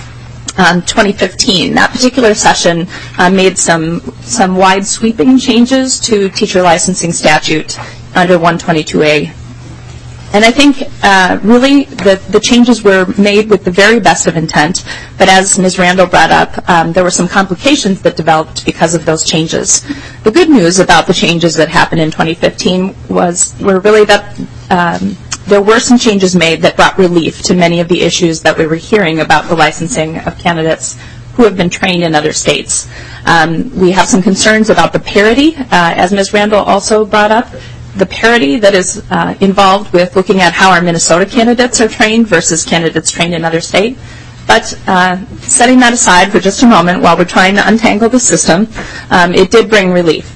um, twenty fifteen, that particular session uh, made some, some wide sweeping changes to teacher licensing statute under one twenty-two A. And I think uh, really the, the changes were made with the very best of intent, but as Miz Randall brought up, um, there were some complications that developed because of those changes. The good news about the changes that happened in twenty fifteen was were really that um, there were some changes made that brought relief to many of the issues that we were hearing about the licensing of candidates who have been trained in other states. Um, we have some concerns about the parity, uh, as Miz Randall also brought up. The parity that is uh, involved with looking at how our Minnesota candidates are trained versus candidates trained in other states. But uh, setting that aside for just a moment while we're trying to untangle the system, um, it did bring relief.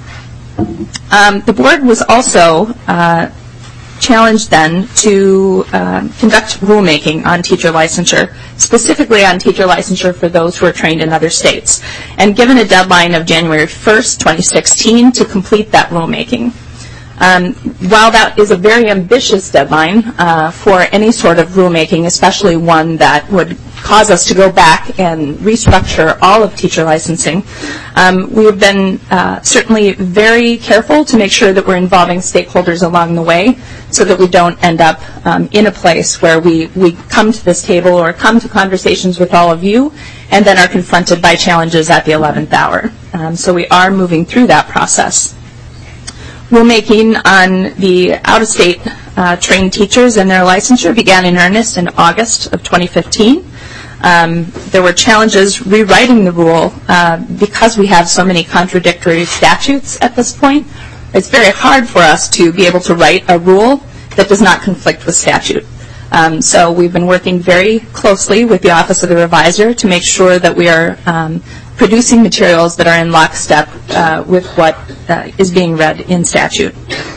Um, the board was also uh, challenged then to uh, conduct rulemaking on teacher licensure, specifically on teacher licensure for those who are trained in other states, and given a deadline of January first, twenty sixteen to complete that rulemaking. Um, while that is a very ambitious deadline uh, for any sort of rulemaking, especially one that would cause us to go back and restructure all of teacher licensing, um, we have been uh, certainly very careful to make sure that we're involving stakeholders along the way so that we don't end up um, in a place where we, we come to this table or come to conversations with all of you and then are confronted by challenges at the eleventh hour. Um, so we are moving through that process. Rulemaking on the out-of-state uh, trained teachers and their licensure began in earnest in August of twenty fifteen. Um, there were challenges rewriting the rule uh, because we have so many contradictory statutes at this point. It's very hard for us to be able to write a rule that does not conflict with statute. Um, so we've been working very closely with the Office of the Revisor to make sure that we are um, producing materials that are in lockstep uh, with what uh, is being read in statute.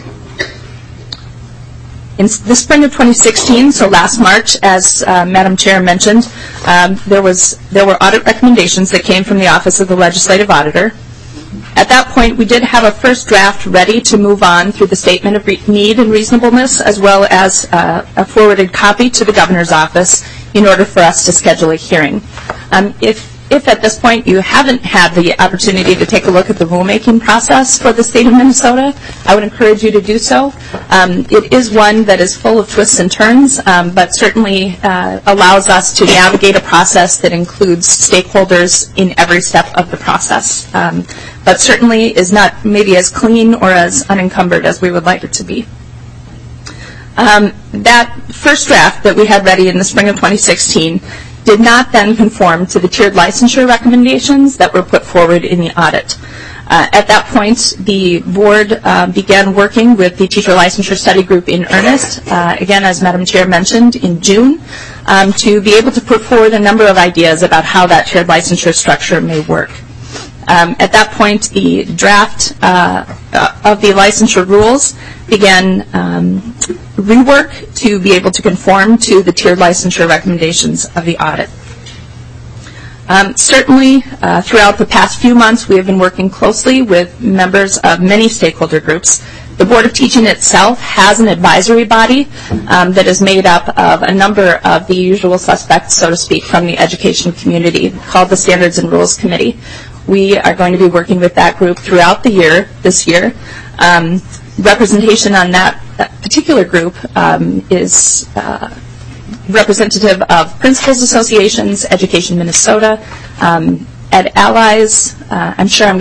In the spring of twenty sixteen, so last March, as uh, Madam Chair mentioned, um, there was there were audit recommendations that came from the Office of the Legislative Auditor. At that point, we did have a first draft ready to move on through the Statement of Re- Need and Reasonableness, as well as uh, a forwarded copy to the Governor's Office in order for us to schedule a hearing. Um, if If at this point you haven't had the opportunity to take a look at the rulemaking process for the state of Minnesota, I would encourage you to do so. Um, it is one that is full of twists and turns, um, but certainly uh, allows us to navigate a process that includes stakeholders in every step of the process, um, but certainly is not maybe as clean or as unencumbered as we would like it to be. Um, that first draft that we had ready in the spring of twenty sixteen did not then conform to the tiered licensure recommendations that were put forward in the audit. Uh, at that point, the board uh, began working with the Teacher Licensure Study Group in earnest, uh, again, as Madam Chair mentioned, in June, um, to be able to put forward a number of ideas about how that tiered licensure structure may work. Um, at that point, the draft uh, of the licensure rules began um, rework to be able to conform to the tiered licensure recommendations of the audit. Um, certainly, uh, throughout the past few months, we have been working closely with members of many stakeholder groups. The Board of Teaching itself has an advisory body um, that is made up of a number of the usual suspects, so to speak, from the education community, called the Standards and Rules Committee. We are going to be working with that group throughout the year, this year. Um, representation on that, that particular group um, is uh, representative of Principals Associations, Education Minnesota, um, Ed Allies. Uh, I'm sure I'm going to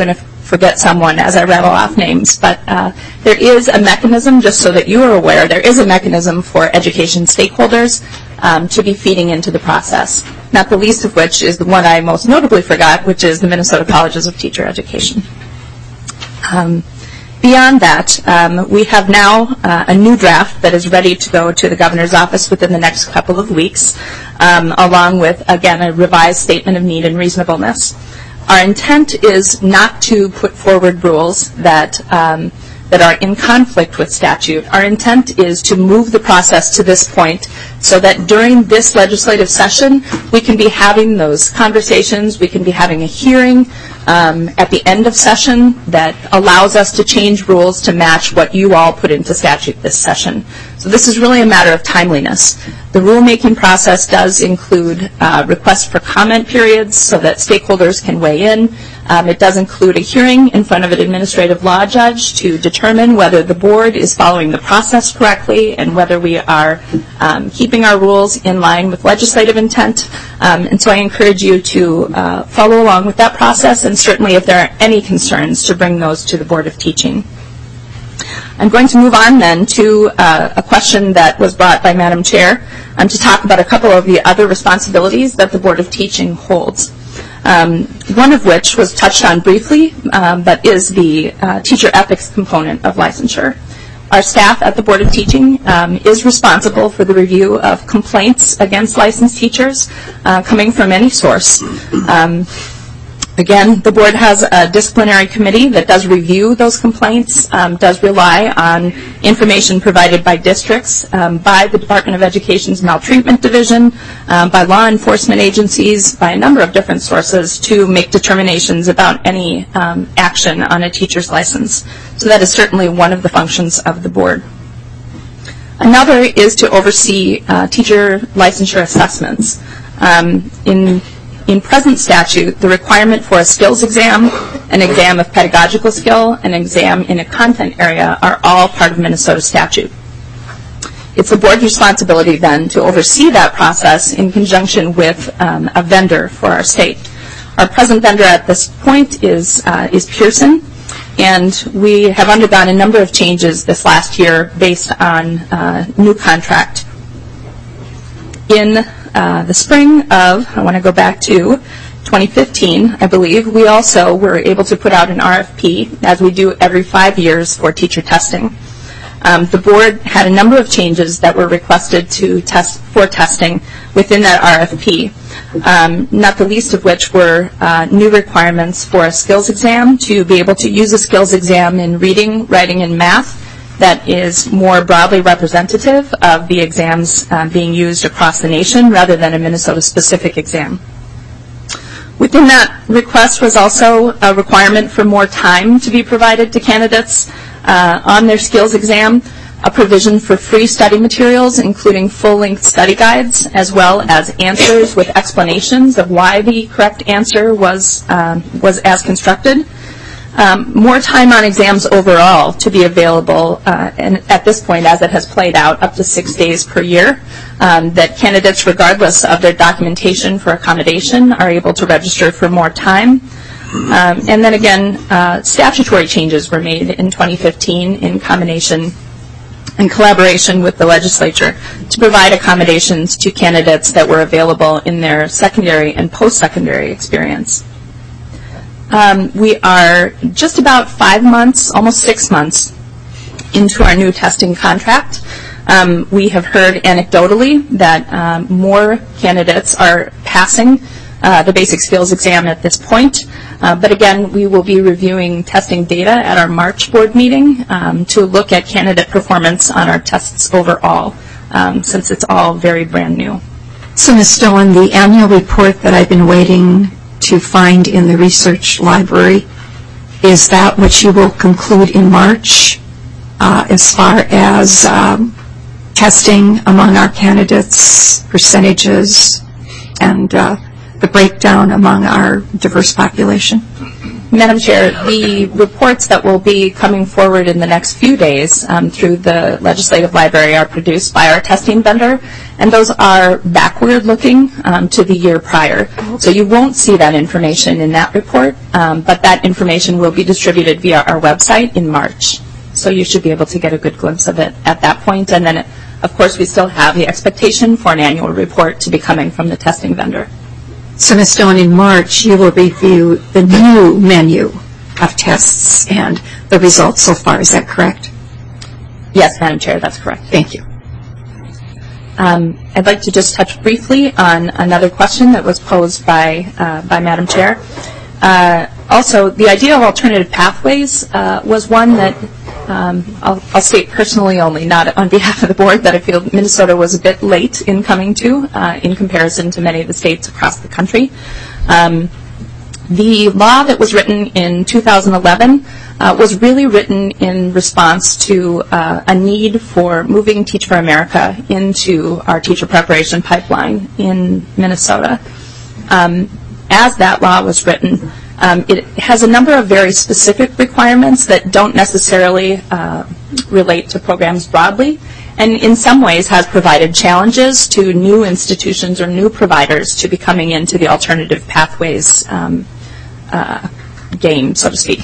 forget someone as I rattle off names, but uh, there is a mechanism, just so that you are aware, there is a mechanism for education stakeholders um, to be feeding into the process, not the least of which is the one I most notably forgot, which is the Minnesota Colleges of Teacher Education. Um, Beyond that, um, we have now uh, a new draft that is ready to go to the governor's office within the next couple of weeks, um, along with, again, a revised statement of need and reasonableness. Our intent is not to put forward rules that um, that are in conflict with statute. Our intent is to move the process to this point so that during this legislative session, we can be having those conversations, we can be having a hearing um, at the end of session that allows us to change rules to match what you all put into statute this session. So this is really a matter of timeliness. The rulemaking process does include uh, requests for comment periods so that stakeholders can weigh in. Um, it does include a hearing in front of an administrative law judge to determine whether the board is following the process correctly and whether we are um, keeping our rules in line with legislative intent. Um, and so I encourage you to uh, follow along with that process, and certainly if there are any concerns, to bring those to the Board of Teaching. I'm going to move on then to uh, a question that was brought by Madam Chair um, to talk about a couple of the other responsibilities that the Board of Teaching holds. Um, one of which was touched on briefly, um, but is the uh, teacher ethics component of licensure. Our staff at the Board of Teaching um, is responsible for the review of complaints against licensed teachers uh, coming from any source. Um, Again, the board has a disciplinary committee that does review those complaints, um, does rely on information provided by districts, um, by the Department of Education's Maltreatment Division, um, by law enforcement agencies, by a number of different sources to make determinations about any um, action on a teacher's license. So that is certainly one of the functions of the board. Another is to oversee uh, teacher licensure assessments. Um, in In present statute, the requirement for a skills exam, an exam of pedagogical skill, an exam in a content area are all part of Minnesota statute. It's the board's responsibility then to oversee that process in conjunction with um, a vendor for our state. Our present vendor at this point is, uh, is Pearson, and we have undergone a number of changes this last year based on uh, new contract. In Uh, the spring of, I want to go back to twenty fifteen, I believe, we also were able to put out an R F P, as we do every five years, for teacher testing. Um, the board had a number of changes that were requested to test for testing within that R F P, um, not the least of which were uh, new requirements for a skills exam, to be able to use a skills exam in reading, writing, and math that is more broadly representative of the exams uh, being used across the nation rather than a Minnesota-specific exam. Within that request was also a requirement for more time to be provided to candidates uh, on their skills exam, a provision for free study materials, including full-length study guides, as well as answers with explanations of why the correct answer was, um, was as constructed. Um, more time on exams overall to be available, uh, and at this point, as it has played out, up to six days per year, um, that candidates, regardless of their documentation for accommodation, are able to register for more time. Um, and then again, uh, statutory changes were made in twenty fifteen in combination in collaboration with the legislature to provide accommodations to candidates that were available in their secondary and post-secondary experience. Um, we are just about five months, almost six months, into our new testing contract. Um, we have heard anecdotally that um, more candidates are passing uh, the basic skills exam at this point. Uh, but again, we will be reviewing testing data at our March board meeting um, to look at candidate performance on our tests overall, um, since it's all very brand new. So, Miz Stolen, the annual report that I've been waiting to find in the research library, is that what you will conclude in March uh, as far as um, testing among our candidates, percentages, and uh, the breakdown among our diverse population? Madam Chair, the reports that will be coming forward in the next few days um, through the Legislative Library are produced by our testing vendor, and those are backward-looking um, to the year prior. So you won't see that information in that report, um, but that information will be distributed via our website in March. So you should be able to get a good glimpse of it at that point. And then, of course, we still have the expectation for an annual report to be coming from the testing vendor. So, Miz Stone, in March, you will review the new menu of tests and the results so far. Is that correct? Yes, Madam Chair, that's correct. Thank you. Um, I'd like to just touch briefly on another question that was posed by, uh, by Madam Chair. Uh, also, the idea of alternative pathways uh, was one that um, I'll, I'll state personally only, not on behalf of the board, that I feel Minnesota was a bit late in coming to uh, in comparison to many of the states across the country. Um, the law that was written in two thousand eleven uh, was really written in response to uh, a need for moving Teach for America into our teacher preparation pipeline in Minnesota. Um, as that law was written, um, it has a number of very specific requirements that don't necessarily uh, relate to programs broadly, and in some ways has provided challenges to new institutions or new providers to be coming into the alternative pathways um, uh, game, so to speak.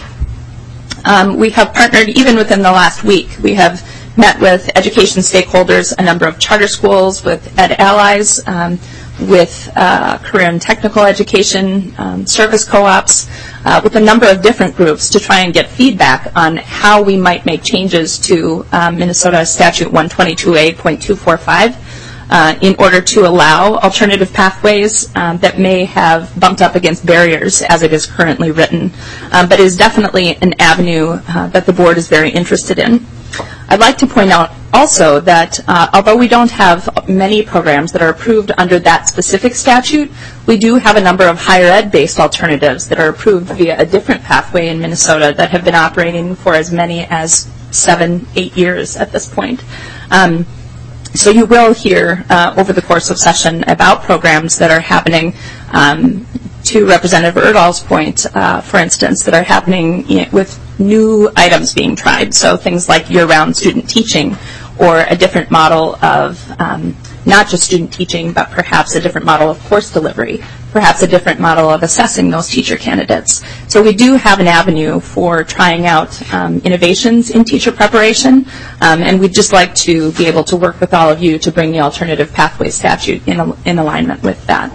Um, we have partnered, even within the last week, we have met with education stakeholders, a number of charter schools, with Ed Allies, um, with uh, career and technical education, um, service co-ops, uh, with a number of different groups to try and get feedback on how we might make changes to um, Minnesota Statute one twenty-two A point two four five uh, in order to allow alternative pathways um, that may have bumped up against barriers as it is currently written, um, but is definitely an avenue uh, that the board is very interested in. I'd like to point out also that uh, although we don't have many programs that are approved under that specific statute, we do have a number of higher ed-based alternatives that are approved via a different pathway in Minnesota that have been operating for as many as seven, eight years at this point. Um, so you will hear uh, over the course of session about programs that are happening, um, to Representative Erdahl's point, uh, for instance, that are happening in, with new items being tried. So things like year-round student teaching, or a different model of um, not just student teaching, but perhaps a different model of course delivery, perhaps a different model of assessing those teacher candidates. So we do have an avenue for trying out um, innovations in teacher preparation, um, and we'd just like to be able to work with all of you to bring the alternative pathway statute in, al- in alignment with that.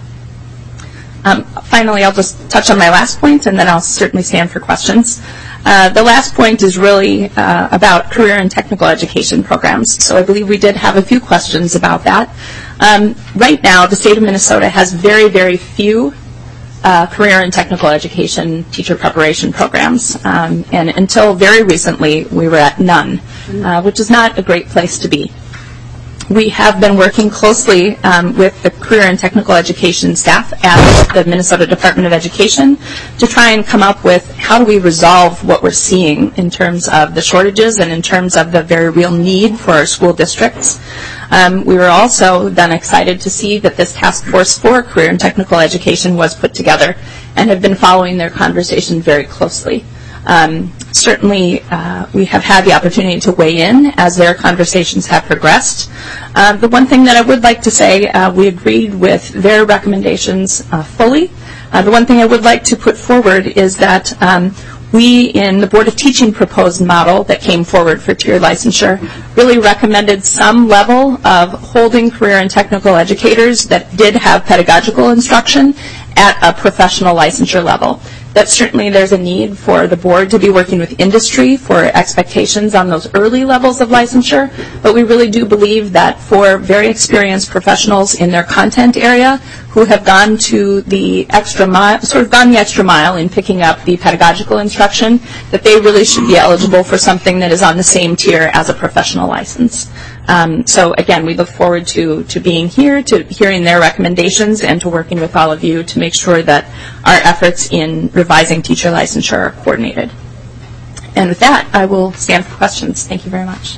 Um, finally, I'll just touch on my last point, and then I'll certainly stand for questions. Uh, the last point is really uh, about career and technical education programs. So I believe we did have a few questions about that. Um, right now, the state of Minnesota has very, very few uh, career and technical education teacher preparation programs. Um, and until very recently, we were at none, uh, which is not a great place to be. We have been working closely um, with the career and technical education staff at the Minnesota Department of Education to try and come up with how do we resolve what we're seeing in terms of the shortages and in terms of the very real need for our school districts. Um, we were also then excited to see that this task force for career and technical education was put together and have been following their conversation very closely. Um, certainly, uh, we have had the opportunity to weigh in as their conversations have progressed. Uh, the one thing that I would like to say, uh, we agreed with their recommendations uh, fully. Uh, the one thing I would like to put forward is that um, we, in the Board of Teaching proposed model that came forward for tier licensure, really recommended some level of holding career and technical educators that did have pedagogical instruction at a professional licensure level. That certainly there's a need for the board to be working with industry for expectations on those early levels of licensure, but we really do believe that for very experienced professionals in their content area who have gone to the extra mile, sort of gone the extra mile in picking up the pedagogical instruction, that they really should be eligible for something that is on the same tier as a professional license. Um, so again, we look forward to, to being here, to hearing their recommendations, and to working with all of you to make sure that our efforts in revising teacher licensure are coordinated. And with that, I will stand for questions. Thank you very much.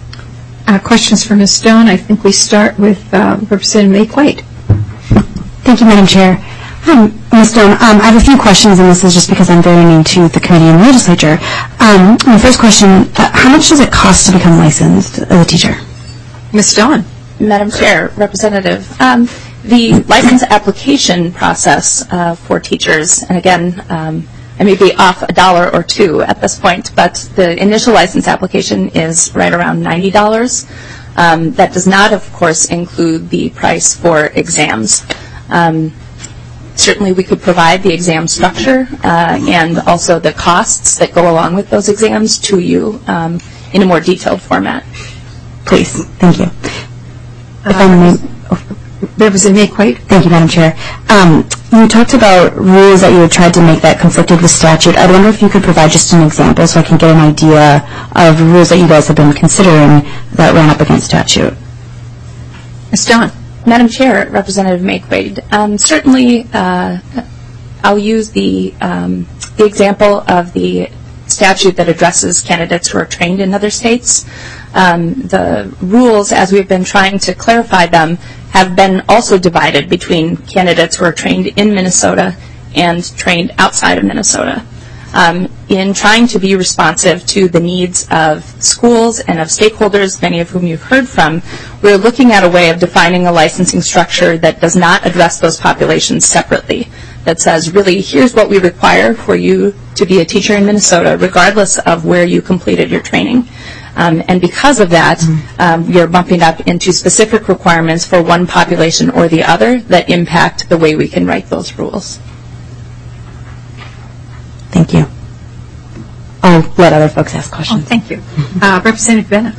Uh, questions for Miz Stone. I think we start with uh, Representative May Quaid. Thank you, Madam Chair. Um, Miz Stone, um, I have a few questions, and this is just because I'm very new to the committee and the legislature. Um, my first question, uh, how much does it cost to become licensed as a teacher? Miz Stone. Madam Chair, Representative, um, the license application process uh, for teachers, and again, um, I may be off a dollar or two at this point, but the initial license application is right around ninety dollars. Um, that does not, of course, include the price for exams. Um, certainly we could provide the exam structure uh, and also the costs that go along with those exams to you um, in a more detailed format. Please. Thank you. If I may, oh. Representative McQuaid. Thank you, Madam Chair. Um, you talked about rules that you had tried to make that conflicted with statute. I wonder if you could provide just an example so I can get an idea of rules that you guys have been considering that ran up against statute. Miz Stone. Madam Chair, Representative McQuaid, um, certainly uh, I'll use the, um, the example of the statute that addresses candidates who are trained in other states. Um, the rules, as we've been trying to clarify them, have been also divided between candidates who are trained in Minnesota and trained outside of Minnesota. Um, in trying to be responsive to the needs of schools and of stakeholders, many of whom you've heard from, we're looking at a way of defining a licensing structure that does not address those populations separately, that says, really, here's what we require for you to be a teacher in Minnesota, regardless of where you completed your training. Um, and because of that, um, you're bumping up into specific requirements for one population or the other that impact the way we can write those rules. Thank you. I'll let other folks ask questions. Oh, thank you. Uh, Representative Bennett.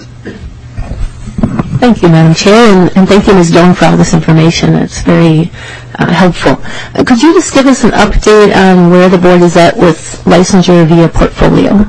Thank you, Madam Chair, and, and thank you, Miz Doan, for all this information. It's very uh, helpful. Uh, could you just give us an update on where the board is at with licensure via portfolio?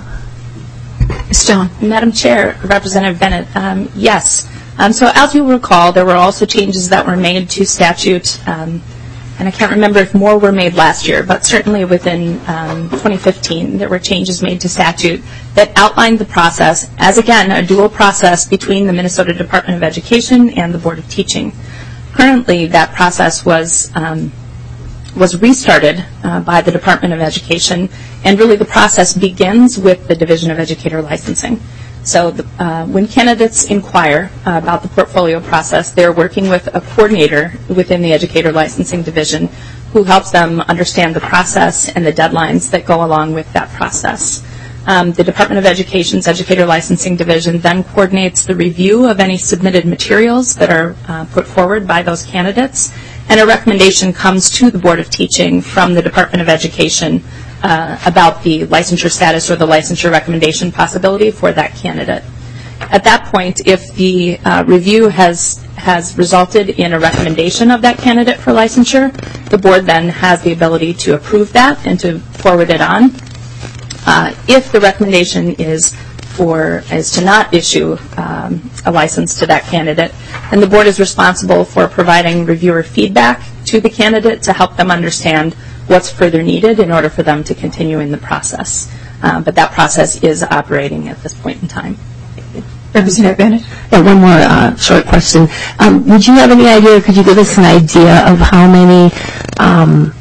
Miz Stone. Madam Chair, Representative Bennett, um, yes. Um, so as you recall, there were also changes that were made to statute, um, and I can't remember if more were made last year, but certainly within um, twenty fifteen, there were changes made to statute that outlined the process as, again, a dual process between the Minnesota Department of Education and the Board of Teaching. Currently, that process was um, was restarted uh, by the Department of Education, and really the process begins with the Division of Educator Licensing. So the, uh, when candidates inquire uh, about the portfolio process, they're working with a coordinator within the Educator Licensing Division who helps them understand the process and the deadlines that go along with that process. Um, the Department of Education's Educator Licensing Division then coordinates the review of any submitted materials that are uh, put forward by those candidates, and a recommendation comes to the Board of Teaching from the Department of Education uh, about the licensure status or the licensure recommendation possibility for that candidate. At that point, if the uh, review has has resulted in a recommendation of that candidate for licensure, the board then has the ability to approve that and to forward it on. Uh, if the recommendation is for is to not issue um, a license to that candidate, then the board is responsible for providing reviewer feedback to the candidate to help them understand what's further needed in order for them to continue in the process. Uh, but that process is operating at this point in time. Representative Bennett. Yeah, one more uh, short question. Um, would you have any idea, could you give us an idea of how many um,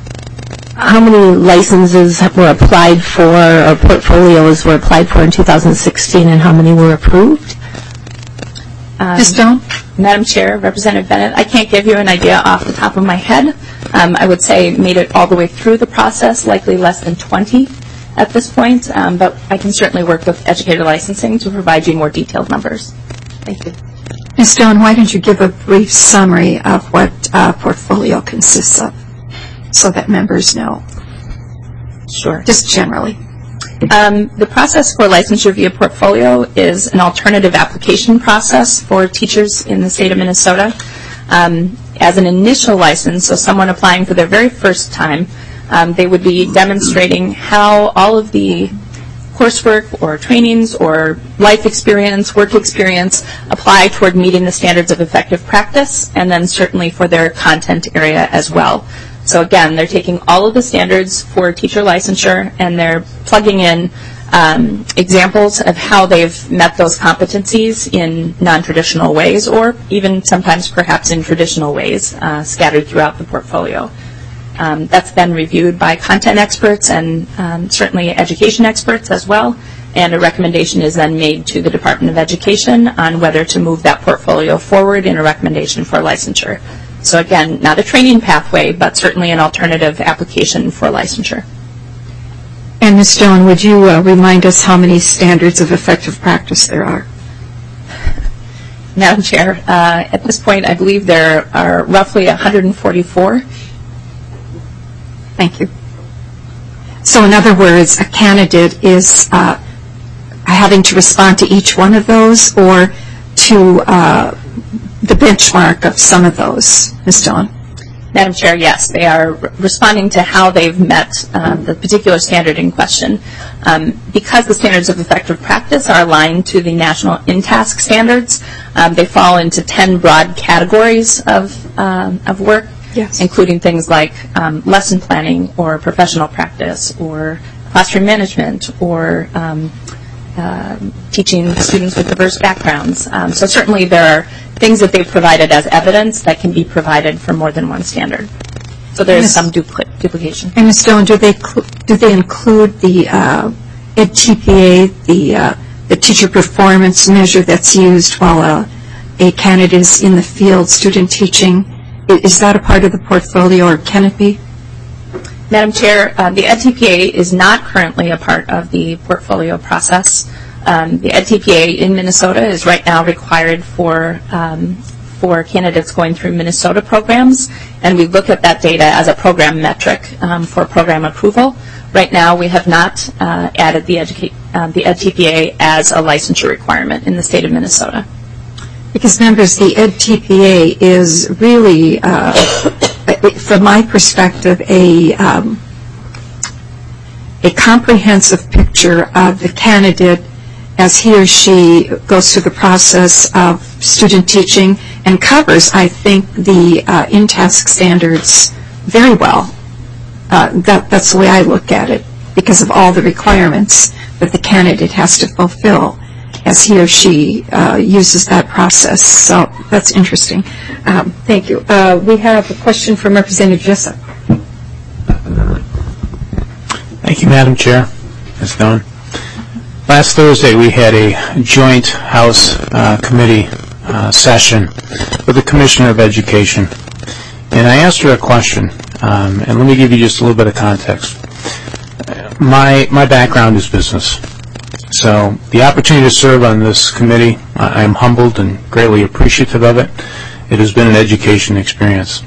how many licenses were applied for or portfolios were applied for in two thousand sixteen and how many were approved? Um, Miz Stone. Madam Chair, Representative Bennett, I can't give you an idea off the top of my head. Um, I would say made it all the way through the process, likely less than twenty at this point, um, but I can certainly work with Educator Licensing to provide you more detailed numbers. Thank you. Miz Stone, why don't you give a brief summary of what uh, portfolio consists of so that members know? Sure. Just generally. Um, the process for licensure via portfolio is an alternative application process for teachers in the state of Minnesota. Um, as an initial license, so someone applying for their very first time, um, they would be demonstrating how all of the coursework or trainings or life experience, work experience apply toward meeting the standards of effective practice, and then certainly for their content area as well. So again, they're taking all of the standards for teacher licensure and they're plugging in um, examples of how they've met those competencies in non-traditional ways or even sometimes perhaps in traditional ways uh, scattered throughout the portfolio. Um, that's been reviewed by content experts and um, certainly education experts as well, and a recommendation is then made to the Department of Education on whether to move that portfolio forward in a recommendation for licensure. So again, not a training pathway, but certainly an alternative application for licensure. And Miz Stone, would you uh, remind us how many standards of effective practice there are? Madam Chair, uh, at this point, I believe there are roughly one hundred forty-four. Thank you. So in other words, a candidate is uh, having to respond to each one of those or to uh, the benchmark of some of those, Miz Stone? Madam Chair, yes, they are responding to how they've met um, the particular standard in question. Um, because the standards of effective practice are aligned to the national I N TASC standards, um, they fall into ten broad categories of, um, of work, yes. including things like um, lesson planning or professional practice or classroom management or um, uh, teaching students with diverse backgrounds. Um, so certainly there are things that they've provided as evidence that can be provided for more than one standard. So there is some dupli duplication. And Miz Stone, do they do they include the uh, E D T P A, the uh, the teacher performance measure that's used while a, a candidate is in the field student teaching? Is that a part of the portfolio, or can it be? Madam Chair, uh, the E D T P A is not currently a part of the portfolio process. Um, the E D T P A in Minnesota is right now required for um, for candidates going through Minnesota programs, and we look at that data as a program metric um, for program approval. Right now, we have not uh, added the, educa uh, the E D T P A as a licensure requirement in the state of Minnesota. Because members, the E D T P A is really, uh, from my perspective, a um, a comprehensive picture of the candidate as he or she goes through the process of student teaching and covers, I think, the uh, I N TASC standards very well. Uh, that, that's the way I look at it, because of all the requirements that the candidate has to fulfill as he or she uh, uses that process. So that's interesting. Um, thank you. Uh, we have a question from Representative Jessup. Thank you, Madam Chair. Miz Stone. Last Thursday, we had a joint House uh, committee uh, session with the Commissioner of Education, and I asked her a question, um, and let me give you just a little bit of context. My, my background is business, so the opportunity to serve on this committee, I am humbled and greatly appreciative of it. It has been an education experience.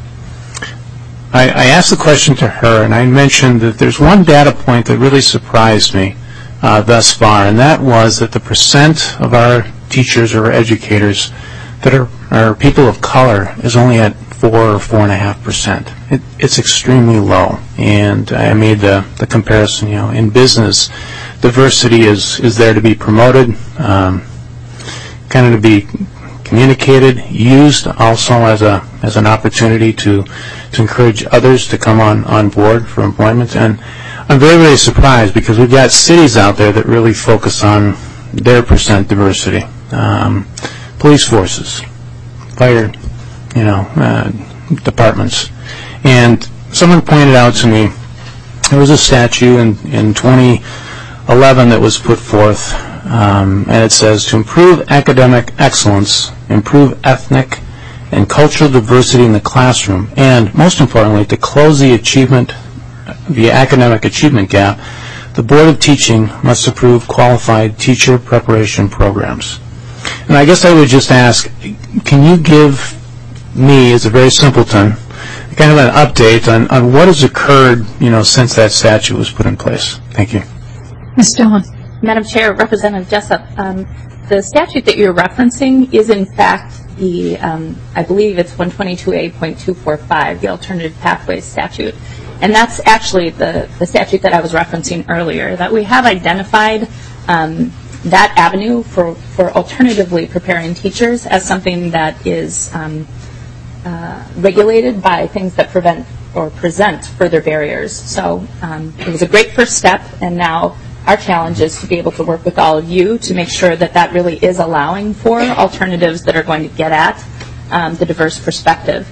I, I asked the question to her, and I mentioned that there's one data point that really surprised me Uh, thus far, and that was that the percent of our teachers or educators that are, are people of color is only at four or four and a half percent. It, it's extremely low, and I made the, the comparison. You know, in business, diversity is is there to be promoted, um, kind of to be communicated, used also as a as an opportunity to to encourage others to come on on board for employment. And I'm very, very surprised because we've got cities out there that really focus on their percent diversity. Um, police forces, fire, you know, uh, departments. And someone pointed out to me there was a statute in, in twenty eleven that was put forth, um, and it says, to improve academic excellence, improve ethnic and cultural diversity in the classroom, and most importantly, to close the achievement the academic achievement gap, the Board of Teaching must approve qualified teacher preparation programs. And I guess I would just ask, can you give me, as a very simpleton, kind of an update on, on what has occurred, you know, since that statute was put in place? Thank you. Miz Dawn. Madam Chair, Representative Jessup, um, the statute that you're referencing is in fact the, um, I believe it's one twenty-two A point two four five, the Alternative Pathways Statute. And that's actually the, the statute that I was referencing earlier, that we have identified um, that avenue for, for alternatively preparing teachers as something that is um, uh, regulated by things that prevent or present further barriers. So um, it was a great first step, and now our challenge is to be able to work with all of you to make sure that that really is allowing for alternatives that are going to get at um, the diverse perspective.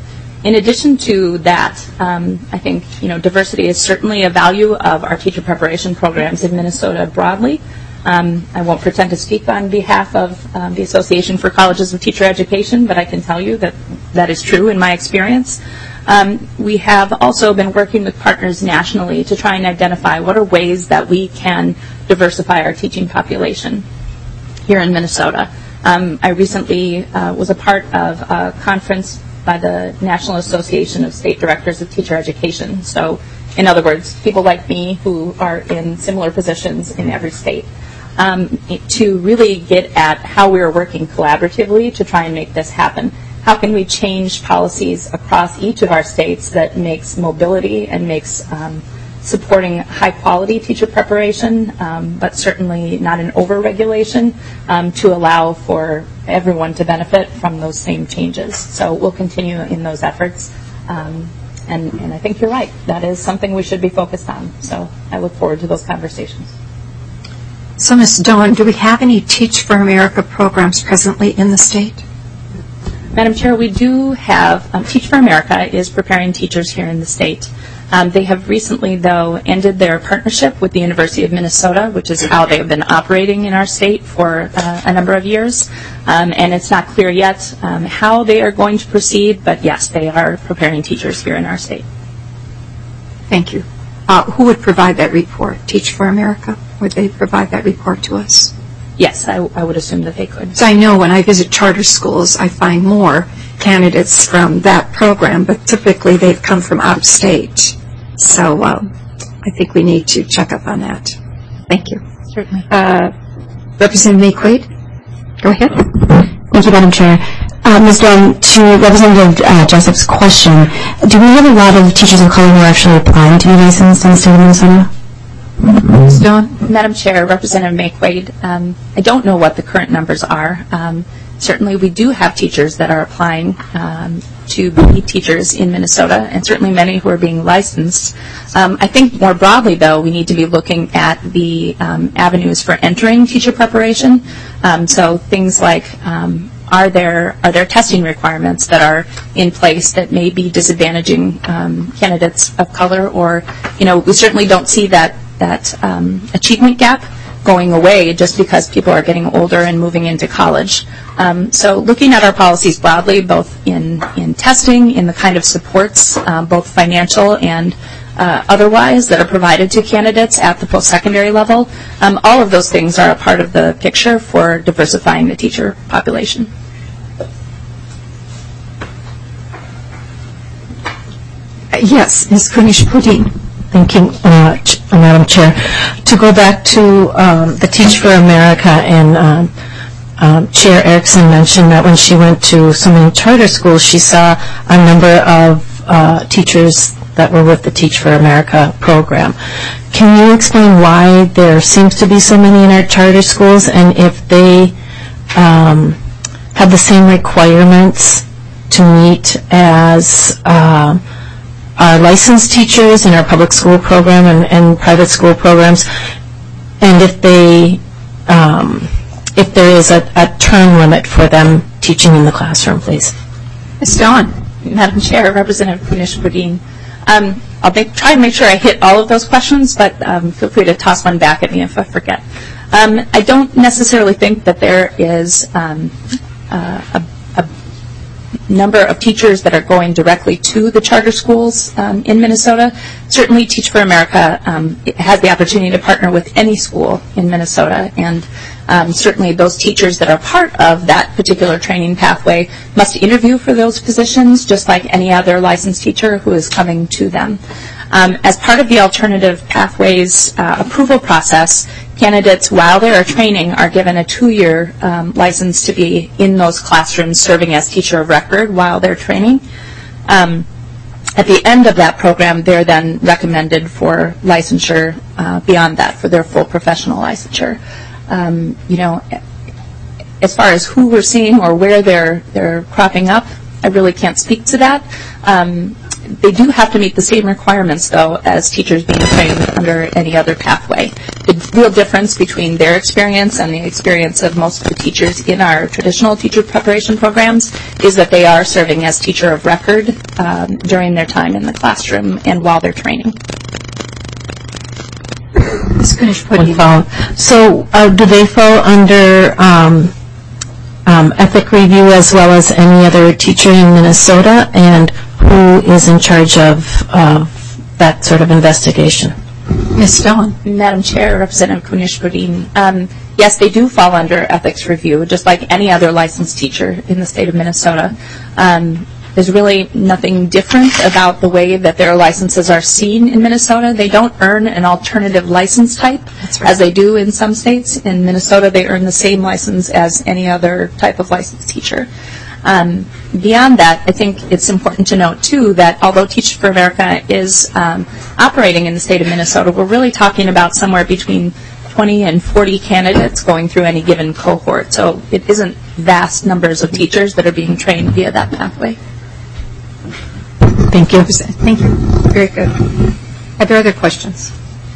in addition to that, um, I think you know diversity is certainly a value of our teacher preparation programs in Minnesota broadly. Um, I won't pretend to speak on behalf of um, the Association for Colleges of Teacher Education, but I can tell you that that is true in my experience. Um, we have also been working with partners nationally to try and identify what are ways that we can diversify our teaching population here in Minnesota. Um, I recently uh, was a part of a conference by the National Association of State Directors of Teacher Education. So, in other words, people like me who are in similar positions in every state. Um, to really get at how we are working collaboratively to try and make this happen. How can we change policies across each of our states that makes mobility and makes um, supporting high-quality teacher preparation, um, but certainly not an over-regulation, um, to allow for everyone to benefit from those same changes. So we'll continue in those efforts. Um, and, and I think you're right. That is something we should be focused on. So I look forward to those conversations. So, Miz Doan, do we have any Teach for America programs presently in the state? Madam Chair, we do have, um, Teach for America is preparing teachers here in the state. Um, they have recently, though, ended their partnership with the University of Minnesota, which is how they've been operating in our state for uh, a number of years. Um, and it's not clear yet um, how they are going to proceed, but yes, they are preparing teachers here in our state. Thank you. Uh, who would provide that report? Teach for America? Would they provide that report to us? Yes, I, I would assume that they could. So I know when I visit charter schools, I find more candidates from that program, but typically they've come from out of state. So uh, I think we need to check up on that. Thank you. Certainly. Uh, Representative McQuaid, go ahead. Thank you, Madam Chair. Uh, Miz Doan, to Representative uh, Jessup's question, do we have a lot of teachers of color who are actually applying to be licensed in the state of Minnesota? Miz Doan? Madam Chair, Representative McQuaid, um, I don't know what the current numbers are. Um, certainly we do have teachers that are applying um, to be teachers in Minnesota, and certainly many who are being licensed. Um, I think more broadly, though, we need to be looking at the um, avenues for entering teacher preparation. Um, so things like um, Are there are there testing requirements that are in place that may be disadvantaging um, candidates of color, or you know we certainly don't see that that um, achievement gap going away just because people are getting older and moving into college. Um, so looking at our policies broadly, both in in testing, in the kind of supports, um, both financial and uh, otherwise, that are provided to candidates at the post-secondary level, um, all of those things are a part of the picture for diversifying the teacher population. Yes, Miz Kunish-Pudin. Thank you, uh, Ch- Madam Chair. To go back to um, the Teach for America, and um, um, Chair Erickson mentioned that when she went to so many charter schools, she saw a number of uh, teachers that were with the Teach for America program. Can you explain why there seems to be so many in our charter schools, and if they um, have the same requirements to meet as uh, our licensed teachers in our public school program and, and private school programs, and if they, um, if there is a, a term limit for them teaching in the classroom, please. Miz Dawn. Madam Chair, Representative Kunish-Pudin. Um, I'll make, try and make sure I hit all of those questions, but um, feel free to toss one back at me if I forget. Um, I don't necessarily think that there is um, uh, a number of teachers that are going directly to the charter schools um, in Minnesota. Certainly Teach for America um, has the opportunity to partner with any school in Minnesota, and um, certainly those teachers that are part of that particular training pathway must interview for those positions just like any other licensed teacher who is coming to them. Um, as part of the alternative pathways uh, approval process, candidates, while they are training, are given a two-year um, license to be in those classrooms serving as teacher of record while they're training. Um, at the end of that program, they're then recommended for licensure uh, beyond that, for their full professional licensure. Um, you know, as far as who we're seeing or where they're, they're cropping up, I really can't speak to that. Um, they do have to meet the same requirements, though, as teachers being trained under any other pathway. The real difference between their experience and the experience of most of the teachers in our traditional teacher preparation programs is that they are serving as teacher of record um, during their time in the classroom and while they're training. So uh, do they fall under um, um, ethic review as well as any other teacher in Minnesota? And who is in charge of uh, that sort of investigation? Miz Stone. Madam Chair, Representative Kunish-Bodine, um, yes, they do fall under ethics review, just like any other licensed teacher in the state of Minnesota. Um, There's really nothing different about the way that their licenses are seen in Minnesota. They don't earn an alternative license type right. as they do in some states. In Minnesota, they earn the same license as any other type of licensed teacher. Um, beyond that, I think it's important to note, too, that although Teach for America is um, operating in the state of Minnesota, we're really talking about somewhere between twenty and forty candidates going through any given cohort. So it isn't vast numbers of teachers that are being trained via that pathway. Thank you. Thank you. Very good. Are there other questions?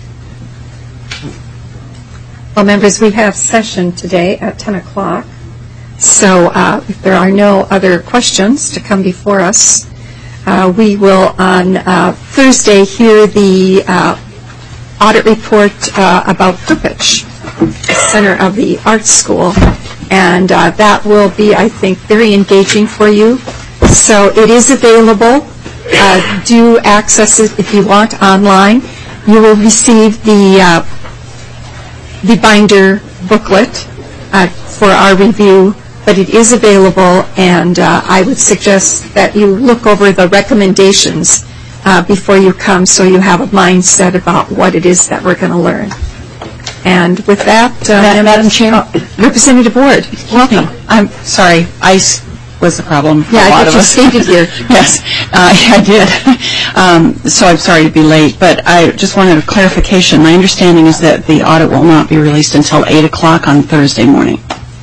Well, members, we have session today at ten o'clock. So uh, if there are no other questions to come before us, uh, we will on uh, Thursday hear the uh, audit report uh, about Perpich, the Center of the Arts School. And uh, that will be, I think, very engaging for you. So it is available. Uh, do access it if you want online. You will receive the uh, the binder booklet uh, for our review, but it is available, and uh, I would suggest that you look over the recommendations uh, before you come so you have a mindset about what it is that we're going to learn. And with that, uh, Madam Chair, uh, Representative Ward, welcome. I'm sorry, ice was the problem for yeah, a lot I of get you us. seated here. Yes, uh, I did. Um, so I'm sorry to be late, but I just wanted a clarification. My understanding is that the audit will not be released until eight o'clock on Thursday morning.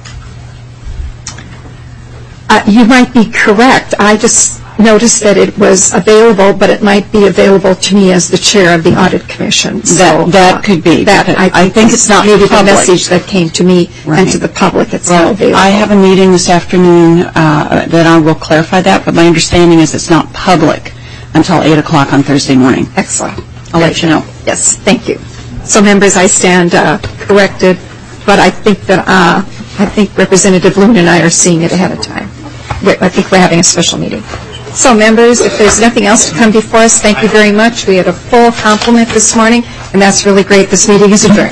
Uh, you might be correct. I just noticed that it was available, but it might be available to me as the chair of the Audit Commission. So, that that uh, could be. That I think, I think it's not maybe public. the message that came to me Right. and to the public. It's Well, not available. I have a meeting this afternoon uh, that I will clarify that, but my understanding is it's not public until eight o'clock on Thursday morning. Excellent. I'll let you know. Yes, thank you. So, members, I stand uh, corrected, but I think that uh, I think Representative Loon and I are seeing it ahead of time. Wait, I think we're having a special meeting. So, members, if there's nothing else to come before us, thank you very much. We had a full complement this morning, and that's really great. This meeting is adjourned.